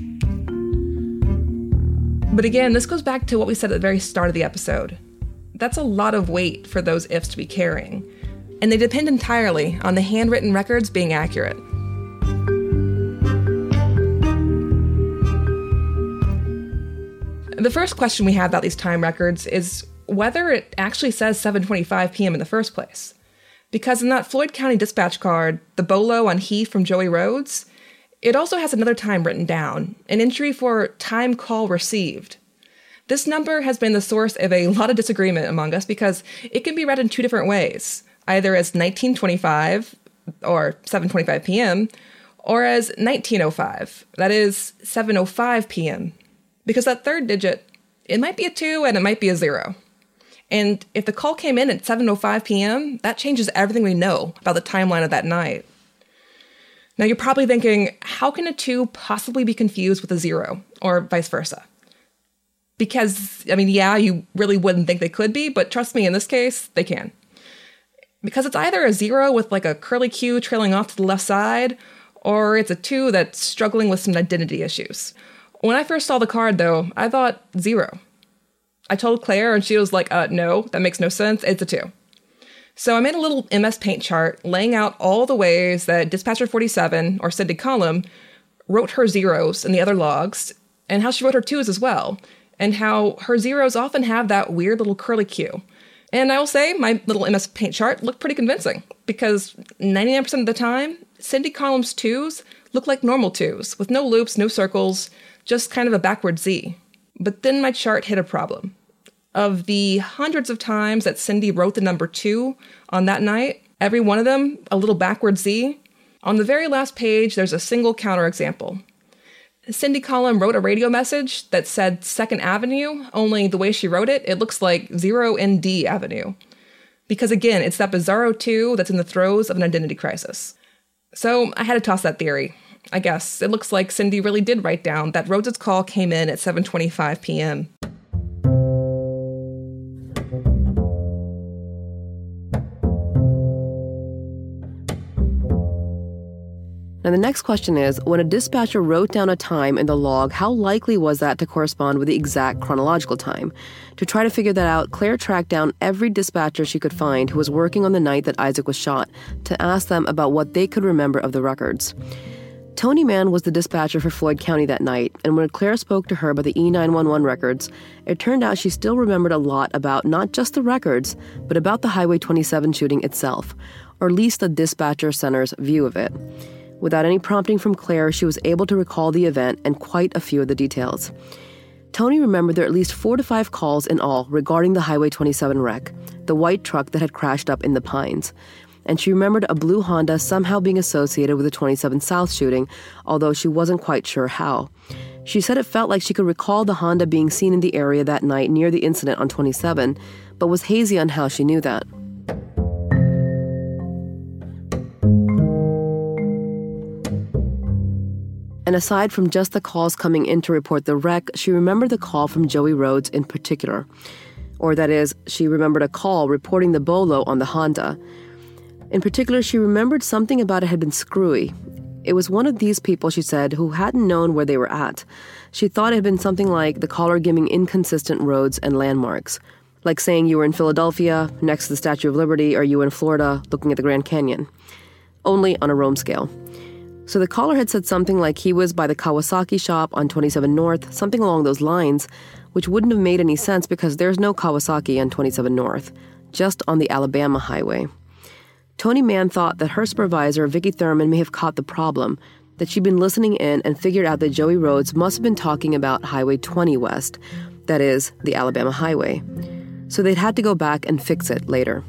But again, this goes back to what we said at the very start of the episode. That's a lot of weight for those ifs to be carrying, and they depend entirely on the handwritten records being accurate. The first question we have about these time records is whether it actually says seven twenty-five p.m. in the first place. Because in that Floyd County dispatch card, the bolo on Heath from Joey Rhodes, it also has another time written down, an entry for time call received. This number has been the source of a lot of disagreement among us because it can be read in two different ways, either as nineteen twenty-five, or seven twenty-five p.m., or as nineteen oh five, that is seven oh five p.m., because that third digit, it might be a two and it might be a zero. And if the call came in at seven oh five p.m., that changes everything we know about the timeline of that night. Now you're probably thinking, how can a two possibly be confused with a zero, or vice versa? Because, I mean, yeah, you really wouldn't think they could be, but trust me, in this case, they can. Because it's either a zero with like a curly Q trailing off to the left side, or it's a two that's struggling with some identity issues. When I first saw the card, though, I thought zero. I told Claire, and she was like, uh, no, that makes no sense, it's a two. So I made a little M S Paint chart laying out all the ways that Dispatcher forty-seven, or Cindy Collum, wrote her zeros in the other logs, and how she wrote her twos as well, and how her zeros often have that weird little curly Q. And I will say, my little M S Paint chart looked pretty convincing, because ninety-nine percent of the time, Cindy Collum's twos look like normal twos, with no loops, no circles, just kind of a backward Z. But then my chart hit a problem. Of the hundreds of times that Cindy wrote the number two on that night, every one of them a little backward Z, on the very last page there's a single counterexample. Cindy Collum wrote a radio message that said Second Avenue, only the way she wrote it, it looks like zero N D Avenue. Because again, it's that bizarro two that's in the throes of an identity crisis. So I had to toss that theory. I guess it looks like Cindy really did write down that Rhodes' call came in at seven twenty-five p.m. Now, the next question is, when a dispatcher wrote down a time in the log, how likely was that to correspond with the exact chronological time? To try to figure that out, Claire tracked down every dispatcher she could find who was working on the night that Isaac was shot to ask them about what they could remember of the records. Tony Mann was the dispatcher for Floyd County that night, and when Claire spoke to her about the E nine one one records, it turned out she still remembered a lot about not just the records, but about the Highway twenty-seven shooting itself, or at least the dispatcher center's view of it. Without any prompting from Claire, she was able to recall the event and quite a few of the details. Tony remembered there were at least four to five calls in all regarding the Highway twenty-seven wreck, the white truck that had crashed up in the Pines. And she remembered a blue Honda somehow being associated with the twenty-seven South shooting, although she wasn't quite sure how. She said it felt like she could recall the Honda being seen in the area that night near the incident on twenty-seven, but was hazy on how she knew that. And aside from just the calls coming in to report the wreck, she remembered the call from Joey Rhodes in particular. Or that is, she remembered a call reporting the bolo on the Honda. In particular, she remembered something about it had been screwy. It was one of these people, she said, who hadn't known where they were at. She thought it had been something like the caller giving inconsistent roads and landmarks. Like saying you were in Philadelphia, next to the Statue of Liberty, or you were in Florida, looking at the Grand Canyon. Only on a Rome scale. So the caller had said something like he was by the Kawasaki shop on twenty-seven North, something along those lines, which wouldn't have made any sense because there's no Kawasaki on twenty-seven North, just on the Alabama highway. Tony Mann thought that her supervisor, Vicky Thurman, may have caught the problem, that she'd been listening in and figured out that Joey Rhodes must have been talking about Highway twenty West, that is, the Alabama highway. So they'd had to go back and fix it later.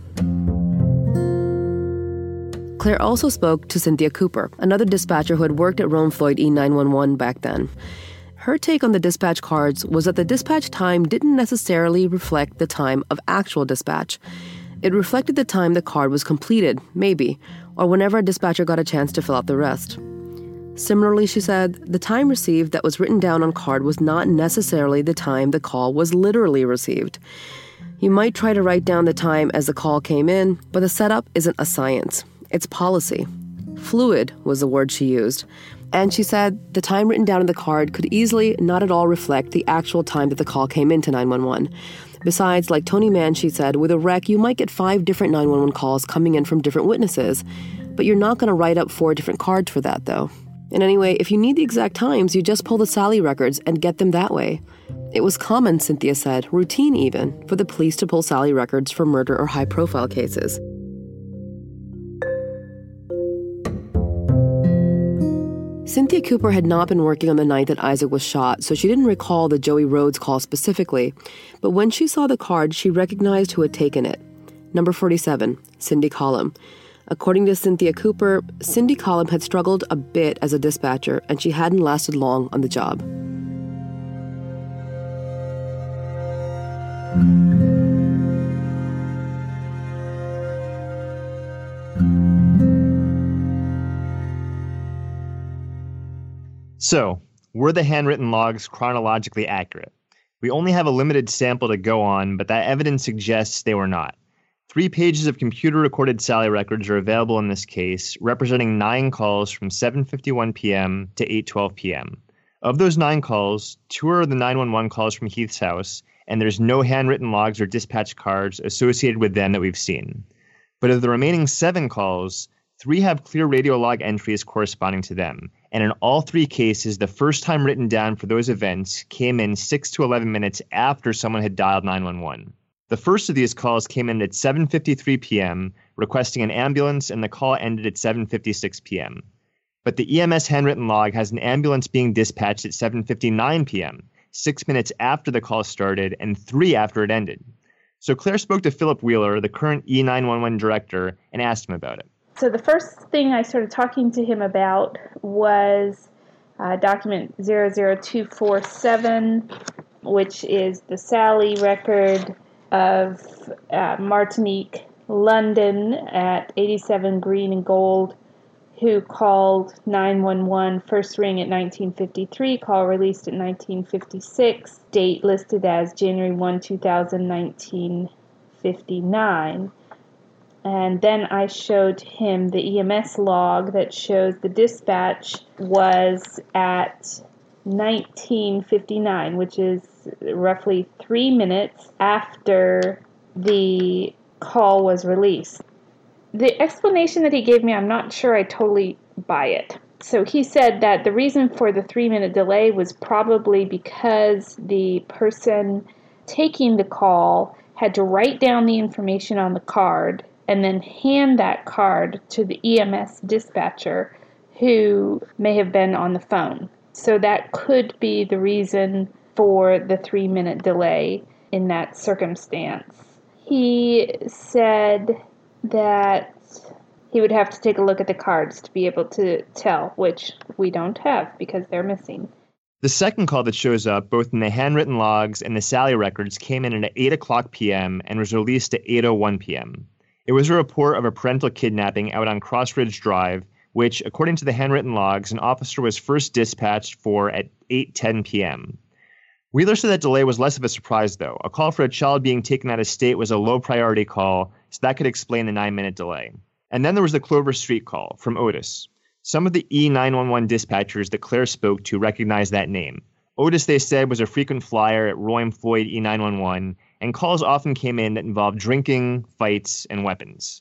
Claire also spoke to Cynthia Cooper, another dispatcher who had worked at Rome Floyd E nine one one back then. Her take on the dispatch cards was that the dispatch time didn't necessarily reflect the time of actual dispatch. It reflected the time the card was completed, maybe, or whenever a dispatcher got a chance to fill out the rest. Similarly, she said, the time received that was written down on card was not necessarily the time the call was literally received. You might try to write down the time as the call came in, but the setup isn't a science. It's policy. Fluid was the word she used. And she said the time written down in the card could easily not at all reflect the actual time that the call came into nine one one. Besides, like Tony Mann, she said, with a wreck, you might get five different nine one one calls coming in from different witnesses, but you're not going to write up four different cards for that, though. And anyway, if you need the exact times, you just pull the Sally records and get them that way. It was common, Cynthia said, routine even, for the police to pull Sally records for murder or high-profile cases. Cynthia Cooper had not been working on the night that Isaac was shot, so she didn't recall the Joey Rhodes call specifically. But when she saw the card, she recognized who had taken it. Number forty-seven, Cindy Collum. According to Cynthia Cooper, Cindy Collum had struggled a bit as a dispatcher, and she hadn't lasted long on the job. So, were the handwritten logs chronologically accurate? We only have a limited sample to go on, but that evidence suggests they were not. Three pages of computer-recorded Sally records are available in this case, representing nine calls from seven fifty-one p.m. to eight twelve p.m. Of those nine calls, two are the nine one one calls from Heath's house, and there's no handwritten logs or dispatch cards associated with them that we've seen. But of the remaining seven calls, three have clear radio log entries corresponding to them, and in all three cases, the first time written down for those events came in six to eleven minutes after someone had dialed nine one one. The first of these calls came in at seven fifty-three p.m., requesting an ambulance, and the call ended at seven fifty-six p.m. But the E M S handwritten log has an ambulance being dispatched at seven fifty-nine p.m., six minutes after the call started and three after it ended. So Claire spoke to Philip Wheeler, the current E nine one one director, and asked him about it. So the first thing I started talking to him about was uh, document zero zero two four seven, which is the Sally record of uh, Martinique London at eighty-seven Green and Gold, who called nine one one, first ring at nineteen fifty-three, call released at nineteen fifty-six, date listed as January first, two thousand, nineteen fifty-nine. And then I showed him the E M S log that shows the dispatch was at nineteen fifty-nine, which is roughly three minutes after the call was released. The explanation that he gave me, I'm not sure I totally buy it. So he said that the reason for the three-minute delay was probably because the person taking the call had to write down the information on the card and then hand that card to the E M S dispatcher who may have been on the phone. So that could be the reason for the three-minute delay in that circumstance. He said that he would have to take a look at the cards to be able to tell, which we don't have because they're missing. The second call that shows up, both in the handwritten logs and the Sally records, came in at eight o'clock p.m. and was released at eight oh one p.m. It was a report of a parental kidnapping out on Cross Ridge Drive, which, according to the handwritten logs, an officer was first dispatched for at eight ten p.m. Wheeler said that delay was less of a surprise, though. A call for a child being taken out of state was a low-priority call, so that could explain the nine-minute delay. And then there was the Clover Street call from Otis. Some of the E nine one one dispatchers that Claire spoke to recognized that name. Otis, they said, was a frequent flyer at Roy and Floyd E nine one one, and calls often came in that involved drinking, fights, and weapons.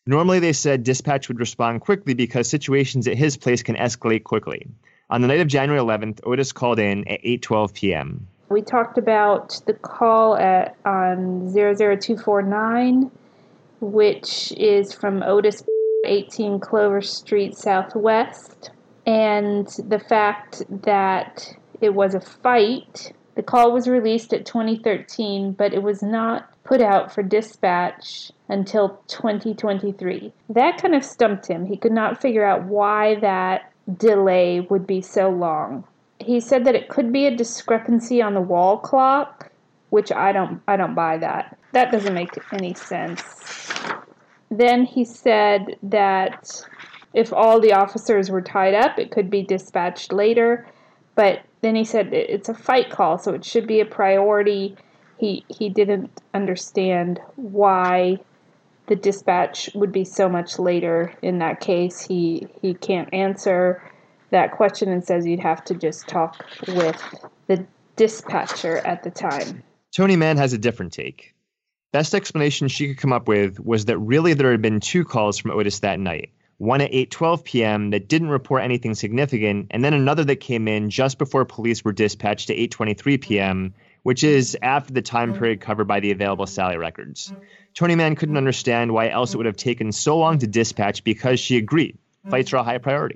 Normally, they said dispatch would respond quickly because situations at his place can escalate quickly. On the night of January eleventh, Otis called in at eight twelve p.m. We talked about the call at on zero zero two four nine, which is from Otis, eighteen Clover Street Southwest, and the fact that it was a fight. The call was released at twenty thirteen, but it was not put out for dispatch until twenty twenty-three. That kind of stumped him. He could not figure out why that delay would be so long. He said that it could be a discrepancy on the wall clock, which I don't I don't buy that. That doesn't make any sense. Then he said that if all the officers were tied up, it could be dispatched later. But then he said it's a fight call, so it should be a priority. He he didn't understand why the dispatch would be so much later in that case. He he can't answer that question and says you'd have to just talk with the dispatcher at the time. Tony Mann has a different take. Best explanation she could come up with was that really there had been two calls from Otis that night. One at eight twelve p.m. that didn't report anything significant, and then another that came in just before police were dispatched at eight twenty-three p.m., which is after the time period covered by the available Sally records. Tony Mann couldn't understand why else it would have taken so long to dispatch because she agreed. Fights are a high priority.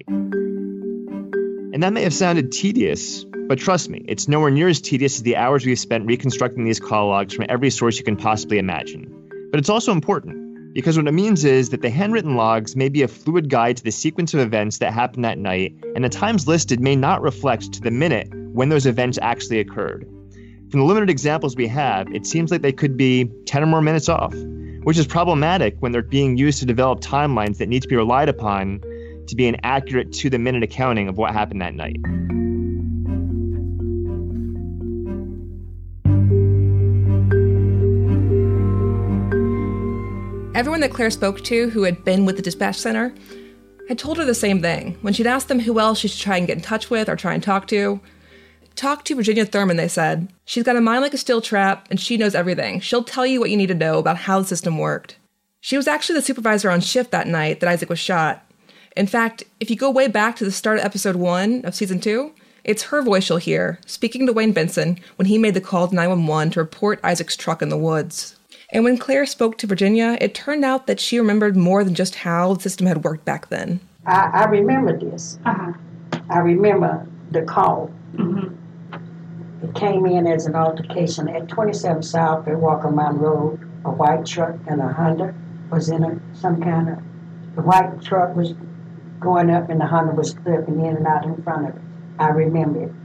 And that may have sounded tedious, but trust me, it's nowhere near as tedious as the hours we've spent reconstructing these call logs from every source you can possibly imagine. But it's also important, because what it means is that the handwritten logs may be a fluid guide to the sequence of events that happened that night, and the times listed may not reflect to the minute when those events actually occurred. From the limited examples we have, it seems like they could be ten or more minutes off, which is problematic when they're being used to develop timelines that need to be relied upon to be an accurate to-the-minute accounting of what happened that night. Everyone that Claire spoke to who had been with the dispatch center had told her the same thing. When she'd asked them who else she should try and get in touch with or try and talk to, talk to Virginia Thurman, they said. She's got a mind like a steel trap, and she knows everything. She'll tell you what you need to know about how the system worked. She was actually the supervisor on shift that night that Isaac was shot. In fact, if you go way back to the start of episode one of season two, it's her voice you'll hear, speaking to Wayne Benson when he made the call to nine one one to report Isaac's truck in the woods. And when Claire spoke to Virginia, it turned out that she remembered more than just how the system had worked back then. I, I remember this. Uh-huh. I remember the call. Mm-hmm. It came in as an altercation at twenty-seven South at Walker Mountain Road. A white truck and a Honda was in a, some kind of... The white truck was going up and the Honda was clipping in and out in front of it. I remember it.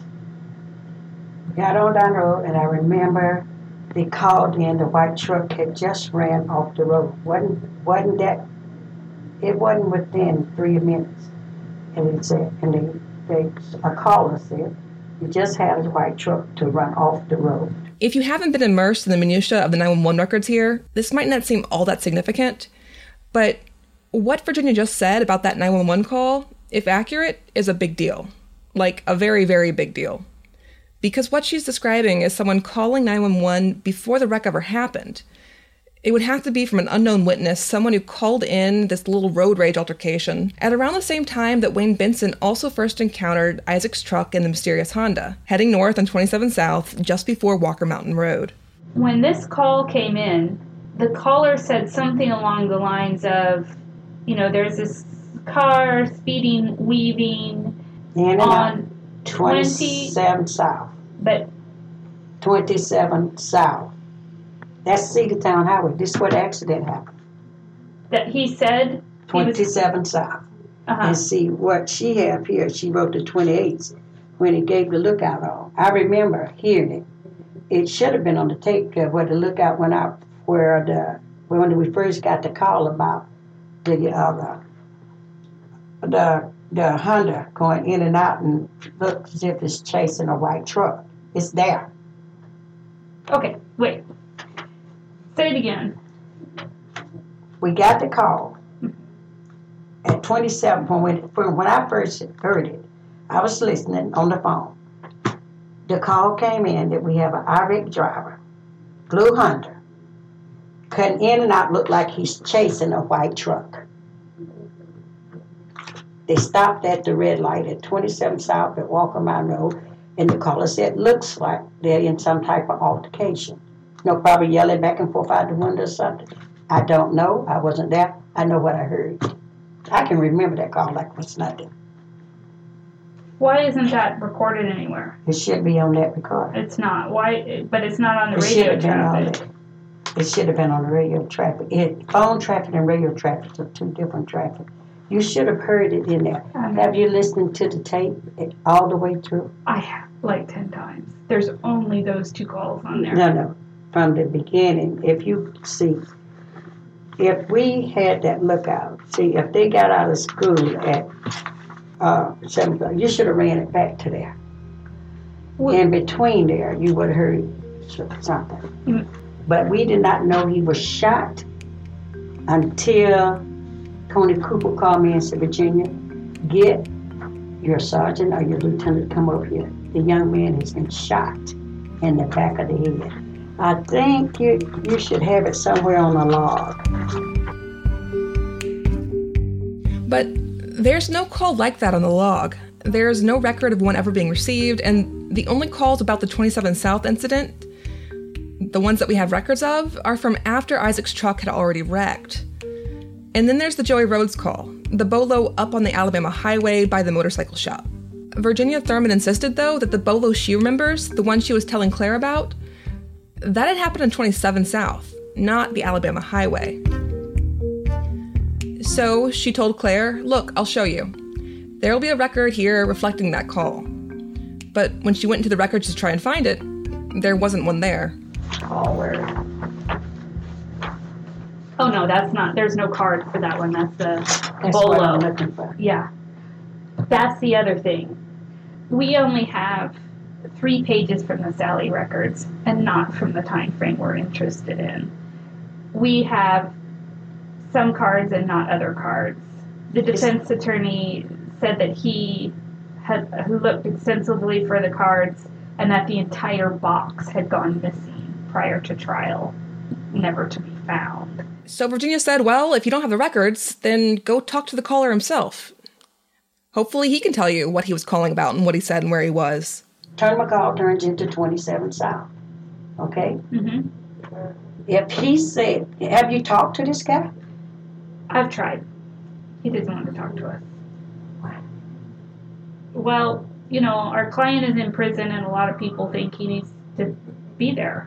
We got on down the road and I remember they called in, the white truck had just ran off the road. Wasn't wasn't that, it wasn't within three minutes. And it said, and they, they, a caller said, you just had a white truck to run off the road. If you haven't been immersed in the minutiae of the nine one one records here, this might not seem all that significant, but what Virginia just said about that nine one one call, if accurate, is a big deal. Like, a very, very big deal. Because what she's describing is someone calling nine one one before the wreck ever happened. It would have to be from an unknown witness, someone who called in this little road rage altercation at around the same time that Wayne Benson also first encountered Isaac's truck in the mysterious Honda, heading north on twenty-seven South just before Walker Mountain Road. When this call came in, the caller said something along the lines of, you know, there's this car speeding, weaving in and on out. twenty-seven South. But twenty-seven South. That's Cedartown Highway. This is where the accident happened. That he said? twenty-seven was... South. Uh-huh. And see, what she have here, she wrote the twenty-eights when it gave the lookout on. I remember hearing it. It should have been on the tape uh, where the lookout went out, where the when we first got the call about the uh, the, the the Honda going in and out and looks as if it's chasing a white truck. It's there. Okay, wait. Say it again. We got the call at twenty-seven. When, we, when I first heard it, I was listening on the phone. The call came in that we have an irate driver, blue Honda, cutting in and out, looked like he's chasing a white truck. They stopped at the red light at twenty-seven South at Walker Mine Road, and the caller said, looks like they're in some type of altercation. No, probably yelling back and forth out the window or something. I don't know. I wasn't there. I know what I heard. I can remember that call like it was nothing. Why isn't that recorded anywhere? It should be on that record. It's not. Why? But it's not on the It should radio have been on traffic. it. It should have been on the radio traffic. It, phone traffic and radio traffic are two different traffic. You should have heard it in there. Um, Have you listened to the tape all the way through? I have, like ten times. There's only those two calls on there. No, no. From the beginning, if you see, if we had that lookout, see, if they got out of school at uh, seven o'clock, you should have ran it back to there. Well, in between there, you would have heard something. Mm. But we did not know he was shot until Tony Cooper called me and said, Virginia, get your sergeant or your lieutenant to come over here. The young man has been shot in the back of the head. I think you you should have it somewhere on the log. But there's no call like that on the log. There's no record of one ever being received, and the only calls about the twenty-seven South incident, the ones that we have records of, are from after Isaac's truck had already wrecked. And then there's the Joey Rhodes call, the bolo up on the Alabama highway by the motorcycle shop. Virginia Thurman insisted, though, that the bolo she remembers, the one she was telling Claire about, that had happened on twenty-seven South, not the Alabama highway. So she told Claire, look, I'll show you. There'll be a record here reflecting that call. But when she went into the records to try and find it, there wasn't one there. Oh, where? Oh, no, that's not, there's no card for that one. That's the That's bolo. what I'm looking for. Yeah. That's the other thing. We only have three pages from the Sally records and not from the time frame we're interested in. We have some cards and not other cards. The defense attorney said that he had who looked extensively for the cards and that the entire box had gone missing prior to trial, never to be found. So Virginia said, well, if you don't have the records, then go talk to the caller himself. Hopefully he can tell you what he was calling about and what he said and where he was. Turn McCall turns into twenty-seven South. Okay? Mm-hmm. If he said, have you talked to this guy? I've tried. He doesn't want to talk to us. Well, you know, our client is in prison and a lot of people think he needs to be there.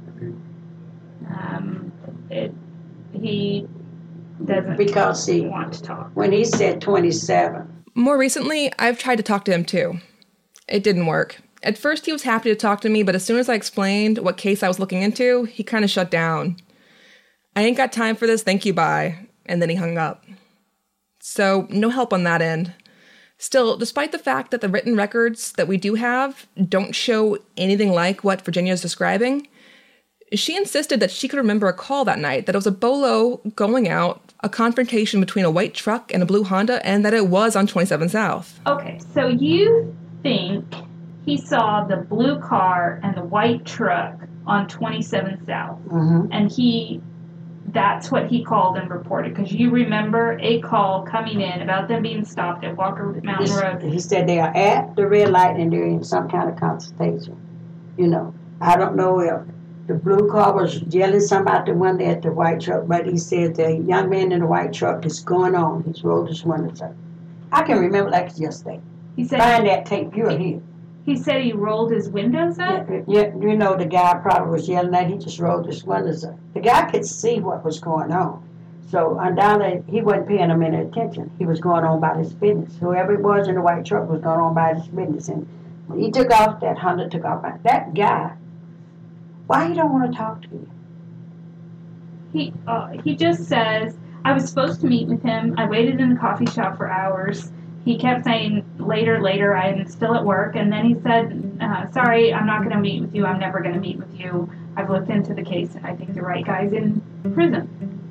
Um, it, he doesn't because he, want to talk. When he said twenty-seven. More recently, I've tried to talk to him too. It didn't work. At first, he was happy to talk to me, but as soon as I explained what case I was looking into, he kind of shut down. I ain't got time for this, thank you, bye. And then he hung up. So, no help on that end. Still, despite the fact that the written records that we do have don't show anything like what Virginia's describing, she insisted that she could remember a call that night, that it was a bolo going out, a confrontation between a white truck and a blue Honda, and that it was on twenty-seven South. Okay, so you think he saw the blue car and the white truck on twenty-seven South, mm-hmm. and he, that's what he called and reported, because you remember a call coming in about them being stopped at Walker Mountain He, Road. he said they are at the red light and they're in some kind of consultation. You know, I don't know if the blue car was yelling something out the window at the white truck, but he said the young man in the white truck is going on. He's rolled his windows up. I can remember like it's yesterday. He said Find that tape, you're here. He said he rolled his windows up? Yeah, yeah, you know, the guy probably was yelling at, he just rolled his windows up. The guy could see what was going on. So undoubtedly, he wasn't paying them any attention. He was going on about his business. Whoever it was in the white truck was going on about his business. And when he took off, that Honda took off. That guy, why he don't want to talk to you? He, uh, he just says, I was supposed to meet with him. I waited in the coffee shop for hours. He kept saying, later, later, I'm still at work. And then he said, uh, sorry, I'm not going to meet with you. I'm never going to meet with you. I've looked into the case, and I think the right guy's in prison.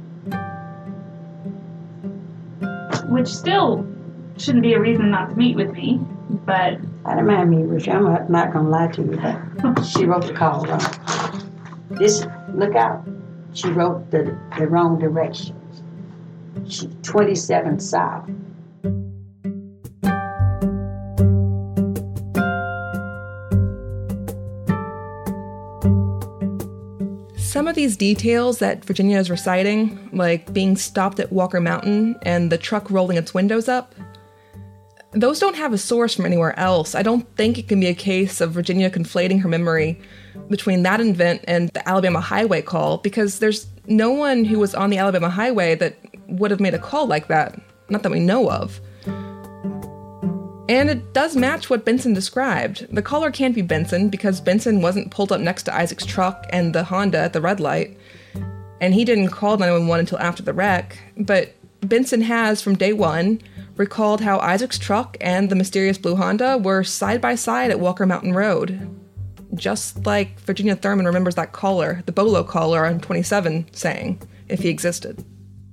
Which still shouldn't be a reason not to meet with me, but... I don't mind me, Rich. I'm not going to lie to you, but she wrote the call wrong. This, look out. She wrote the, the wrong directions. She, twenty-seven South. Some of these details that Virginia is reciting, like being stopped at Walker Mountain and the truck rolling its windows up, those don't have a source from anywhere else. I don't think it can be a case of Virginia conflating her memory between that event and the Alabama Highway call, because there's no one who was on the Alabama Highway that would have made a call like that, not that we know of. And it does match what Benson described. The caller can't be Benson because Benson wasn't pulled up next to Isaac's truck and the Honda at the red light, and he didn't call nine one one until after the wreck. But Benson has, from day one, recalled how Isaac's truck and the mysterious blue Honda were side by side at Walker Mountain Road. Just like Virginia Thurman remembers that caller, the Bolo caller on twenty-seven, saying, if he existed.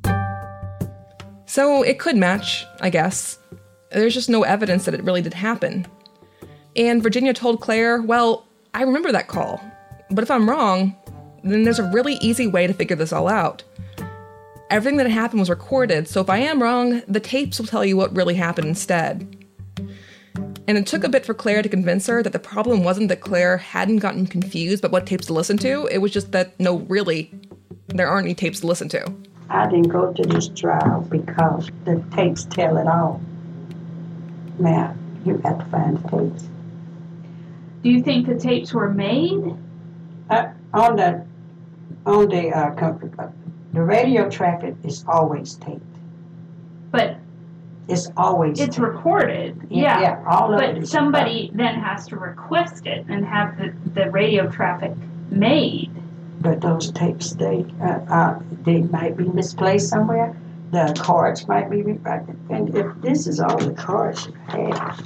So it could match, I guess. There's just no evidence that it really did happen. And Virginia told Claire, well, I remember that call, but if I'm wrong, then there's a really easy way to figure this all out. Everything that happened was recorded, so if I am wrong, the tapes will tell you what really happened instead. And it took a bit for Claire to convince her that the problem wasn't that Claire hadn't gotten confused about what tapes to listen to, it was just that, no, really, there aren't any tapes to listen to. I didn't go to this trial because the tapes tell it all. Now, you got to find the tapes. Do you think the tapes were made? Uh, on the on the uh, comfort, uh, the radio traffic is always taped. But it's always it's taped. recorded. Yeah, yeah. yeah all of but it is somebody recorded. then has to request it and have the, the radio traffic made. But those tapes, they uh, uh, they might be misplaced somewhere. The cards might be rewritten. And if this is all the cards you have,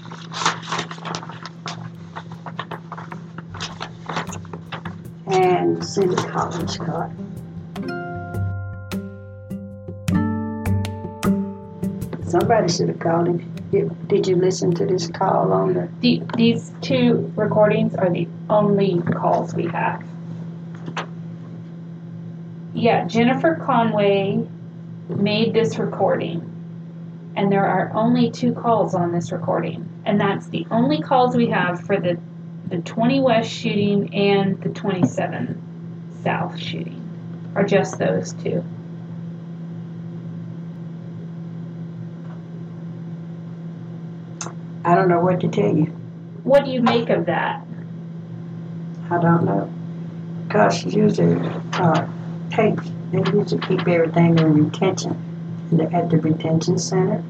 and see the college card. Somebody should have called him. Did, did you listen to this call on the... the? These two recordings are the only calls we have. Yeah, Jennifer Conway made this recording, and there are only two calls on this recording, and that's the only calls we have for the the twenty West shooting and the twenty-seven South shooting, are just those two. I don't know what to tell you. What do you make of that? I don't know. Because usually uh, tapes, they usually keep everything in retention in the, at the retention center.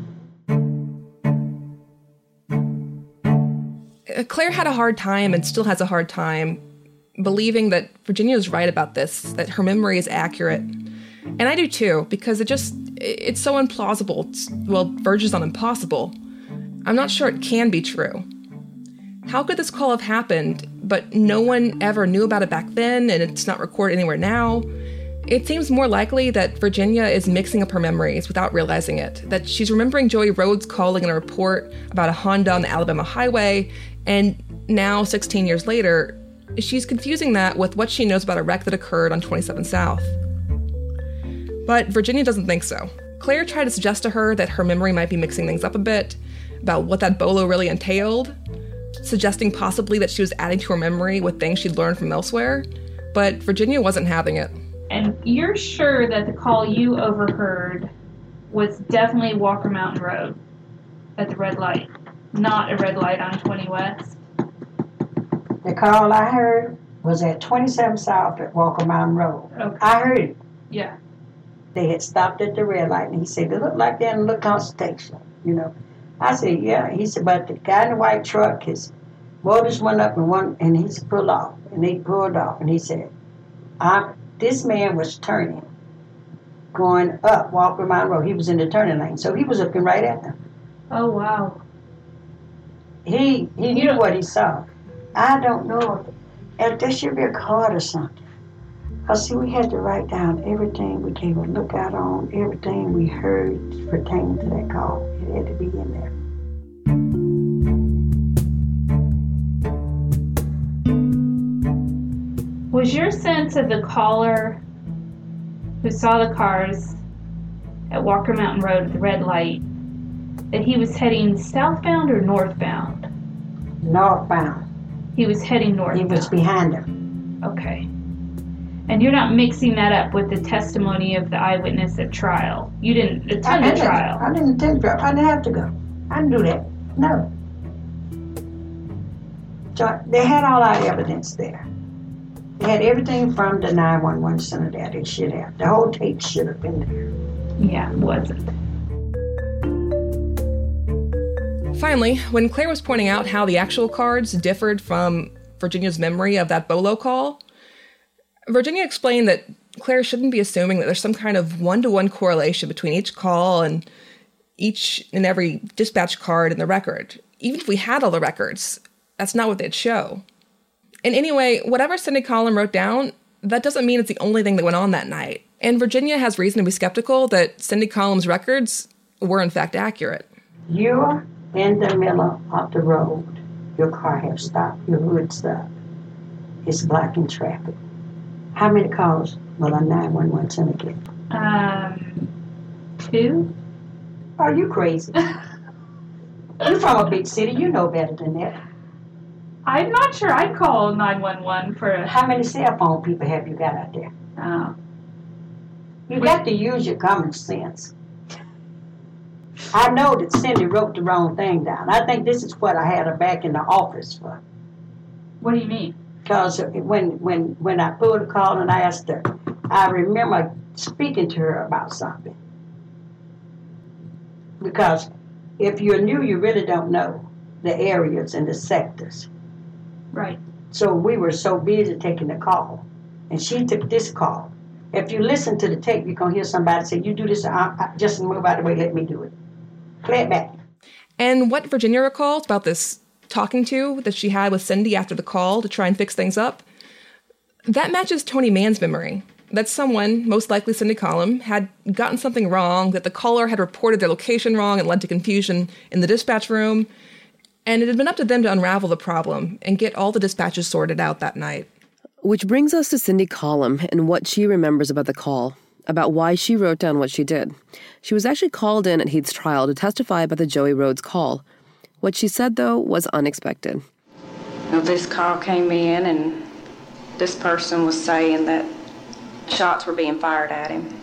Claire had a hard time and still has a hard time believing that Virginia is right about this, that her memory is accurate. And I do too, because it just, it's so implausible. It's, well, verges on impossible. I'm not sure it can be true. How could this call have happened, but no one ever knew about it back then and it's not recorded anywhere now? It seems more likely that Virginia is mixing up her memories without realizing it, that she's remembering Joey Rhodes calling in a report about a Honda on the Alabama Highway, and now, sixteen years later, she's confusing that with what she knows about a wreck that occurred on twenty-seven South. But Virginia doesn't think so. Claire tried to suggest to her that her memory might be mixing things up a bit, about what that bolo really entailed, suggesting possibly that she was adding to her memory with things she'd learned from elsewhere, but Virginia wasn't having it. And you're sure that the call you overheard was definitely Walker Mountain Road at the red light, not a red light on twenty West? The call I heard was at twenty-seven South at Walker Mountain Road. Okay. I heard it. Yeah. They had stopped at the red light, and he said, it looked like they're in the lookout station, you know. I said, yeah. He said, but the guy in the white truck, his motors went up and one, and he pulled off, and they pulled off, and he said, I, this man was turning, going up Walker Mountain Road. He was in the turning lane, so he was looking right at them. Oh, wow. He he knew what he saw. I don't know if there should be a card or something. Because, see, we had to write down everything we gave a lookout on, everything we heard pertaining to that call. It had to be in there. Was your sense of the caller who saw the cars at Walker Mountain Road at the red light, that he was heading southbound or northbound? Northbound. He was heading northbound. He was behind him. Okay. And you're not mixing that up with the testimony of the eyewitness at trial. You didn't attend I, the I trial. Didn't, I didn't attend the trial. I didn't have to go. I didn't do that. No. So they had all our evidence there. They had everything from the nine one one center there. They should have. The whole tape should have been there. Yeah, it wasn't. Finally, when Claire was pointing out how the actual cards differed from Virginia's memory of that Bolo call, Virginia explained that Claire shouldn't be assuming that there's some kind of one-to-one correlation between each call and each and every dispatch card in the record. Even if we had all the records, that's not what they'd show. And anyway, whatever Cindy Collum wrote down, that doesn't mean it's the only thing that went on that night. And Virginia has reason to be skeptical that Cindy Collum's records were in fact accurate. You're in the middle of the road. Your car has stopped. Your hood's up. It's blocking traffic. How many calls will a nine one one center get? Um, two? Are you crazy? You're from a big city. You know better than that. I'm not sure I'd call nine one one for a... How many cell phone people have you got out there? Oh. You got to use your common sense. I know that Cindy wrote the wrong thing down. I think this is what I had her back in the office for. What do you mean? Because when, when, when I pulled a call and I asked her, I remember speaking to her about something. Because if you're new, you really don't know the areas and the sectors. Right. So we were so busy taking the call. And she took this call. If you listen to the tape, you're going to hear somebody say, you do this, I, I, just move out of the way, let me do it. Play it back. And what Virginia recalls about this talking to that she had with Cindy after the call to try and fix things up, that matches Tony Mann's memory. That someone, most likely Cindy Collum, had gotten something wrong, that the caller had reported their location wrong and led to confusion in the dispatch room, and it had been up to them to unravel the problem and get all the dispatches sorted out that night. Which brings us to Cindy Collum and what she remembers about the call, about why she wrote down what she did. She was actually called in at Heath's trial to testify about the Joey Rhodes call. What she said, though, was unexpected. Well, this call came in, and this person was saying that shots were being fired at him.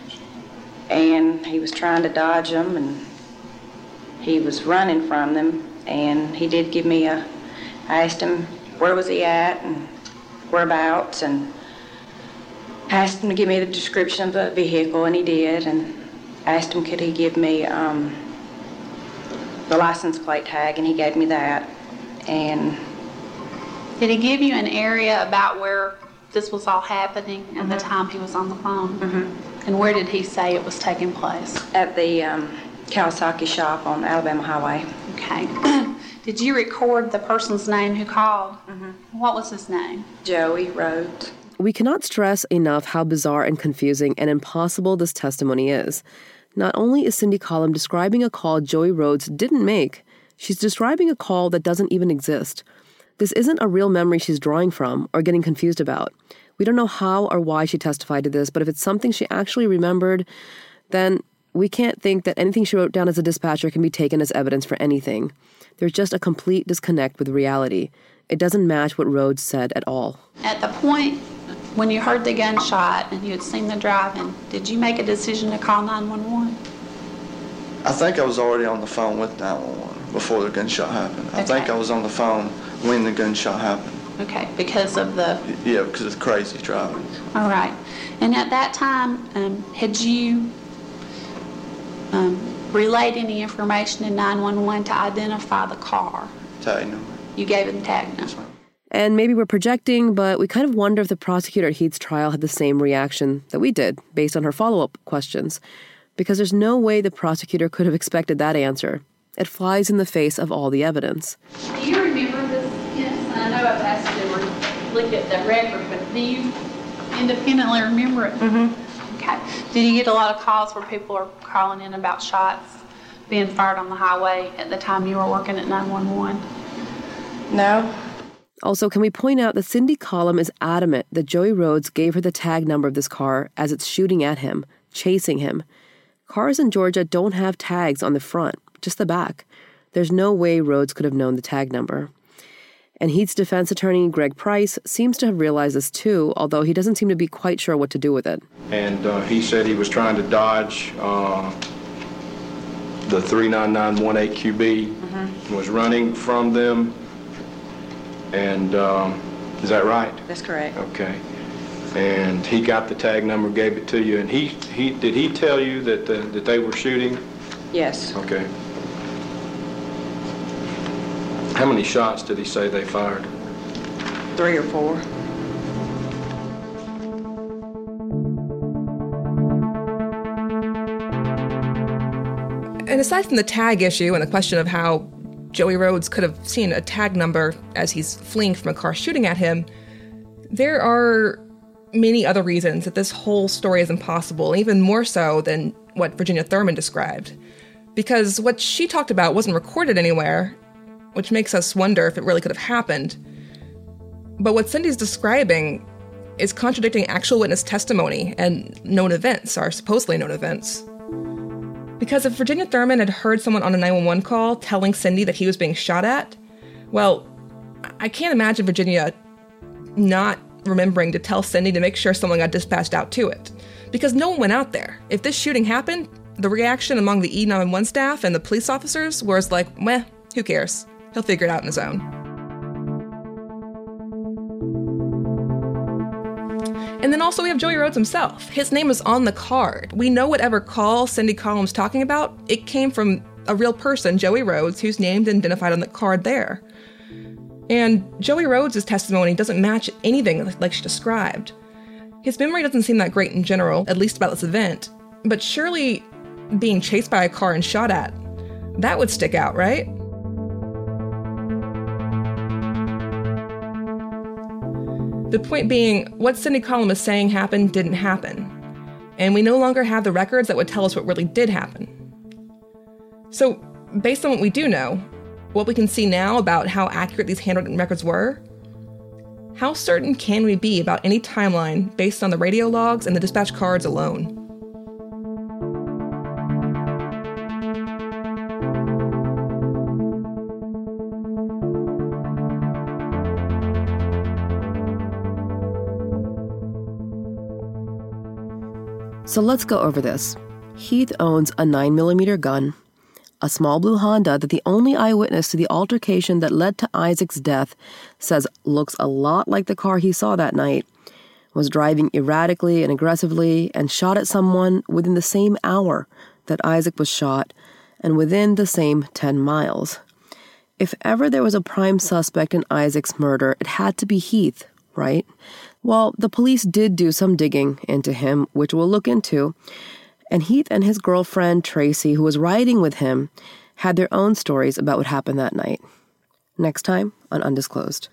And he was trying to dodge them, and he was running from them. And he did give me a, I asked him where was he at and whereabouts, and asked him to give me the description of the vehicle, and he did. And asked him could he give me um, the license plate tag, and he gave me that. And did he give you an area about where this was all happening at mm-hmm. the time he was on the phone? Mm-hmm. And where did he say it was taking place? At the um, Kawasaki shop on Alabama Highway. Okay. Did you record the person's name who called? Mm-hmm. What was his name? Joey Rhodes. We cannot stress enough how bizarre and confusing and impossible this testimony is. Not only is Cindy Collum describing a call Joey Rhodes didn't make, she's describing a call that doesn't even exist. This isn't a real memory she's drawing from or getting confused about. We don't know how or why she testified to this, but if it's something she actually remembered, then we can't think that anything she wrote down as a dispatcher can be taken as evidence for anything. There's just a complete disconnect with reality. It doesn't match what Rhodes said at all. At the point when you heard the gunshot and you had seen the driving, did you make a decision to call nine one one? I think I was already on the phone with nine one one before the gunshot happened. I Okay. think I was on the phone when the gunshot happened. Okay, because of the... Yeah, because of the crazy driving. All right. And at that time, um, had you um, relayed any information to nine one one to identify the car? Tag number. You gave it the tag number. And maybe we're projecting, but we kind of wonder if the prosecutor at Heath's trial had the same reaction that we did based on her follow-up questions, because there's no way the prosecutor could have expected that answer. It flies in the face of all the evidence. Do you remember this? Yes, I know I've asked you to look at the record, but do you independently remember it? Mm-hmm. Okay. Did you get a lot of calls where people are calling in about shots being fired on the highway at the time you were working at nine one one? No. Also, can we point out that Cindy Collum is adamant that Joey Rhodes gave her the tag number of this car as it's shooting at him, chasing him. Cars in Georgia don't have tags on the front, just the back. There's no way Rhodes could have known the tag number. And Heath's defense attorney, Greg Price, seems to have realized this too, although he doesn't seem to be quite sure what to do with it. And uh, he said he was trying to dodge uh, the three nine nine one eight Q B, mm-hmm. was running from them. And um, is that right? That's correct. Okay. And he got the tag number, gave it to you, and he he did he tell you that the, that they were shooting? Yes. Okay. How many shots did he say they fired? Three or four. And aside from the tag issue and the question of how Joey Rhodes could have seen a tag number as he's fleeing from a car shooting at him, there are many other reasons that this whole story is impossible, even more so than what Virginia Thurman described. Because what she talked about wasn't recorded anywhere, which makes us wonder if it really could have happened. But what Cindy's describing is contradicting actual witness testimony and known events, or supposedly known events. Because if Virginia Thurman had heard someone on a nine one one call telling Cindy that he was being shot at, well, I can't imagine Virginia not remembering to tell Cindy to make sure someone got dispatched out to it. Because no one went out there. If this shooting happened, the reaction among the E nine one one staff and the police officers was like, meh, who cares? He'll figure it out on his own. And then also we have Joey Rhodes himself. His name is on the card. We know whatever call Cindy Collum's talking about, it came from a real person, Joey Rhodes, who's named and identified on the card there. And Joey Rhodes' testimony doesn't match anything like she described. His memory doesn't seem that great in general, at least about this event, but surely being chased by a car and shot at, that would stick out, right? The point being, what Cindy Collum is saying happened didn't happen, and we no longer have the records that would tell us what really did happen. So, based on what we do know, what we can see now about how accurate these handwritten records were, how certain can we be about any timeline based on the radio logs and the dispatch cards alone? So let's go over this. Heath owns a nine millimeter gun, a small blue Honda that the only eyewitness to the altercation that led to Isaac's death says looks a lot like the car he saw that night, was driving erratically and aggressively and shot at someone within the same hour that Isaac was shot and within the same ten miles. If ever there was a prime suspect in Isaac's murder, it had to be Heath, right? Well, the police did do some digging into him, which we'll look into, and Heath and his girlfriend, Tracy, who was riding with him, had their own stories about what happened that night. Next time on Undisclosed.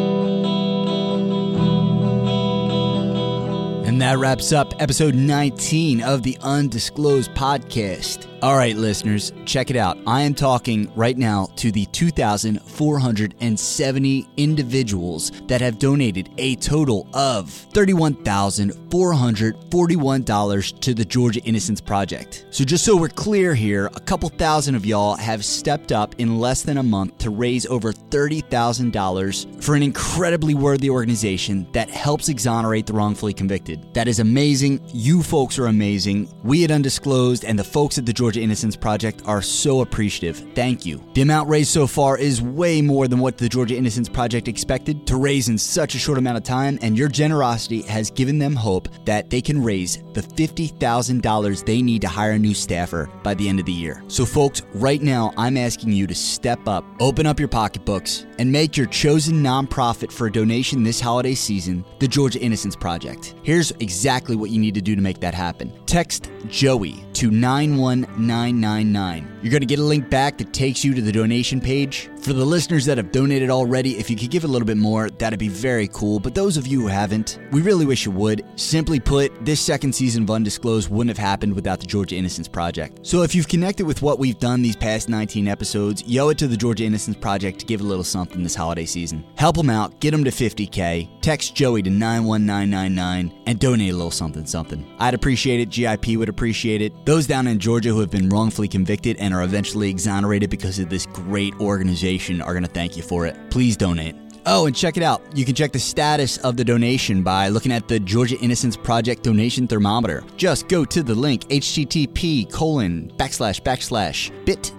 And that wraps up episode nineteen of the Undisclosed podcast. All right, listeners, check it out. I am talking right now to the two thousand four hundred seventy individuals that have donated a total of thirty-one thousand four hundred forty-one dollars to the Georgia Innocence Project. So just so we're clear here, a couple thousand of y'all have stepped up in less than a month to raise over thirty thousand dollars for an incredibly worthy organization that helps exonerate the wrongfully convicted. That is amazing. You folks are amazing. We at Undisclosed and the folks at the Georgia Innocence Project are so appreciative. Thank you. The amount raised so far is way more than what the Georgia Innocence Project expected to raise in such a short amount of time, and your generosity has given them hope that they can raise the fifty thousand dollars they need to hire a new staffer by the end of the year. So folks, right now I'm asking you to step up, open up your pocketbooks, and make your chosen nonprofit for a donation this holiday season the Georgia Innocence Project. Here's exactly what you need to do to make that happen. Text Joey to nine one nine nine nine. You're going to get a link back that takes you to the donation page. For the listeners that have donated already, if you could give a little bit more, that'd be very cool. But those of you who haven't, we really wish you would. Simply put, this second season of Undisclosed wouldn't have happened without the Georgia Innocence Project. So if you've connected with what we've done these past nineteen episodes, yo it to the Georgia Innocence Project to give a little something this holiday season. Help them out, get them to fifty K, text Joey to nine one nine nine nine, and donate a little something something. I'd appreciate it, G I P would appreciate it. Those down in Georgia who have been wrongfully convicted and are eventually exonerated because of this great organization are going to thank you for it. Please donate. Oh, and check it out. You can check the status of the donation by looking at the Georgia Innocence Project donation thermometer. Just go to the link http colon backslash backslash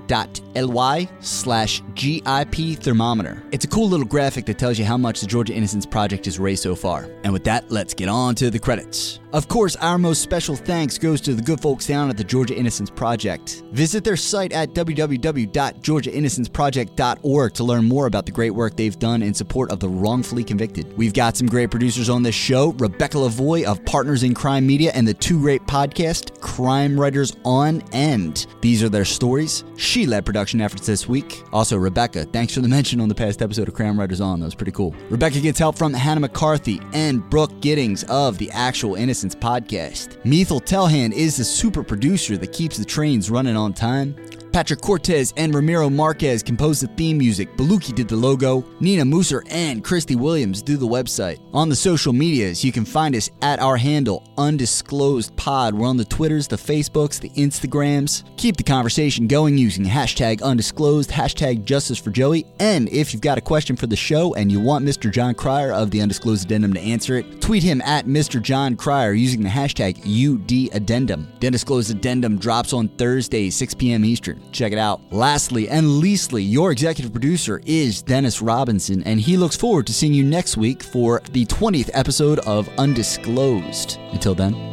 bit.ly slash GIP thermometer. It's a cool little graphic that tells you how much the Georgia Innocence Project has raised so far. And with that, let's get on to the credits. Of course, our most special thanks goes to the good folks down at the Georgia Innocence Project. Visit their site at w w w dot georgia innocence project dot org to learn more about the great work they've done in support of the wrongfully convicted. We've got some great producers on this show, Rebecca Lavoie of Partners in Crime Media and the two great podcast, Crime Writers On End. These are their stories. She led production efforts this week. Also, Rebecca, thanks for the mention on the past episode of Crime Writers On. That was pretty cool. Rebecca gets help from Hannah McCarthy and Brooke Giddings of the Actual Innocence Podcast. Methel Telhan is the super producer that keeps the trains running on time. Patrick Cortez and Ramiro Marquez composed the theme music. Beluki did the logo. Nina Musser and Christy Williams do the website. On the social medias, you can find us at our handle, Undisclosed Pod. We're on the Twitters, the Facebooks, the Instagrams. Keep the conversation going using hashtag Undisclosed, hashtag Justice for Joey. And if you've got a question for the show and you want Mister John Cryer of the Undisclosed Addendum to answer it, tweet him at Mister John Cryer using the hashtag U D Addendum. The Undisclosed Addendum drops on Thursdays, six p.m. Eastern. Check it out. Lastly and leastly, your executive producer is Dennis Robinson, and he looks forward to seeing you next week for the twentieth episode of Undisclosed. Until then,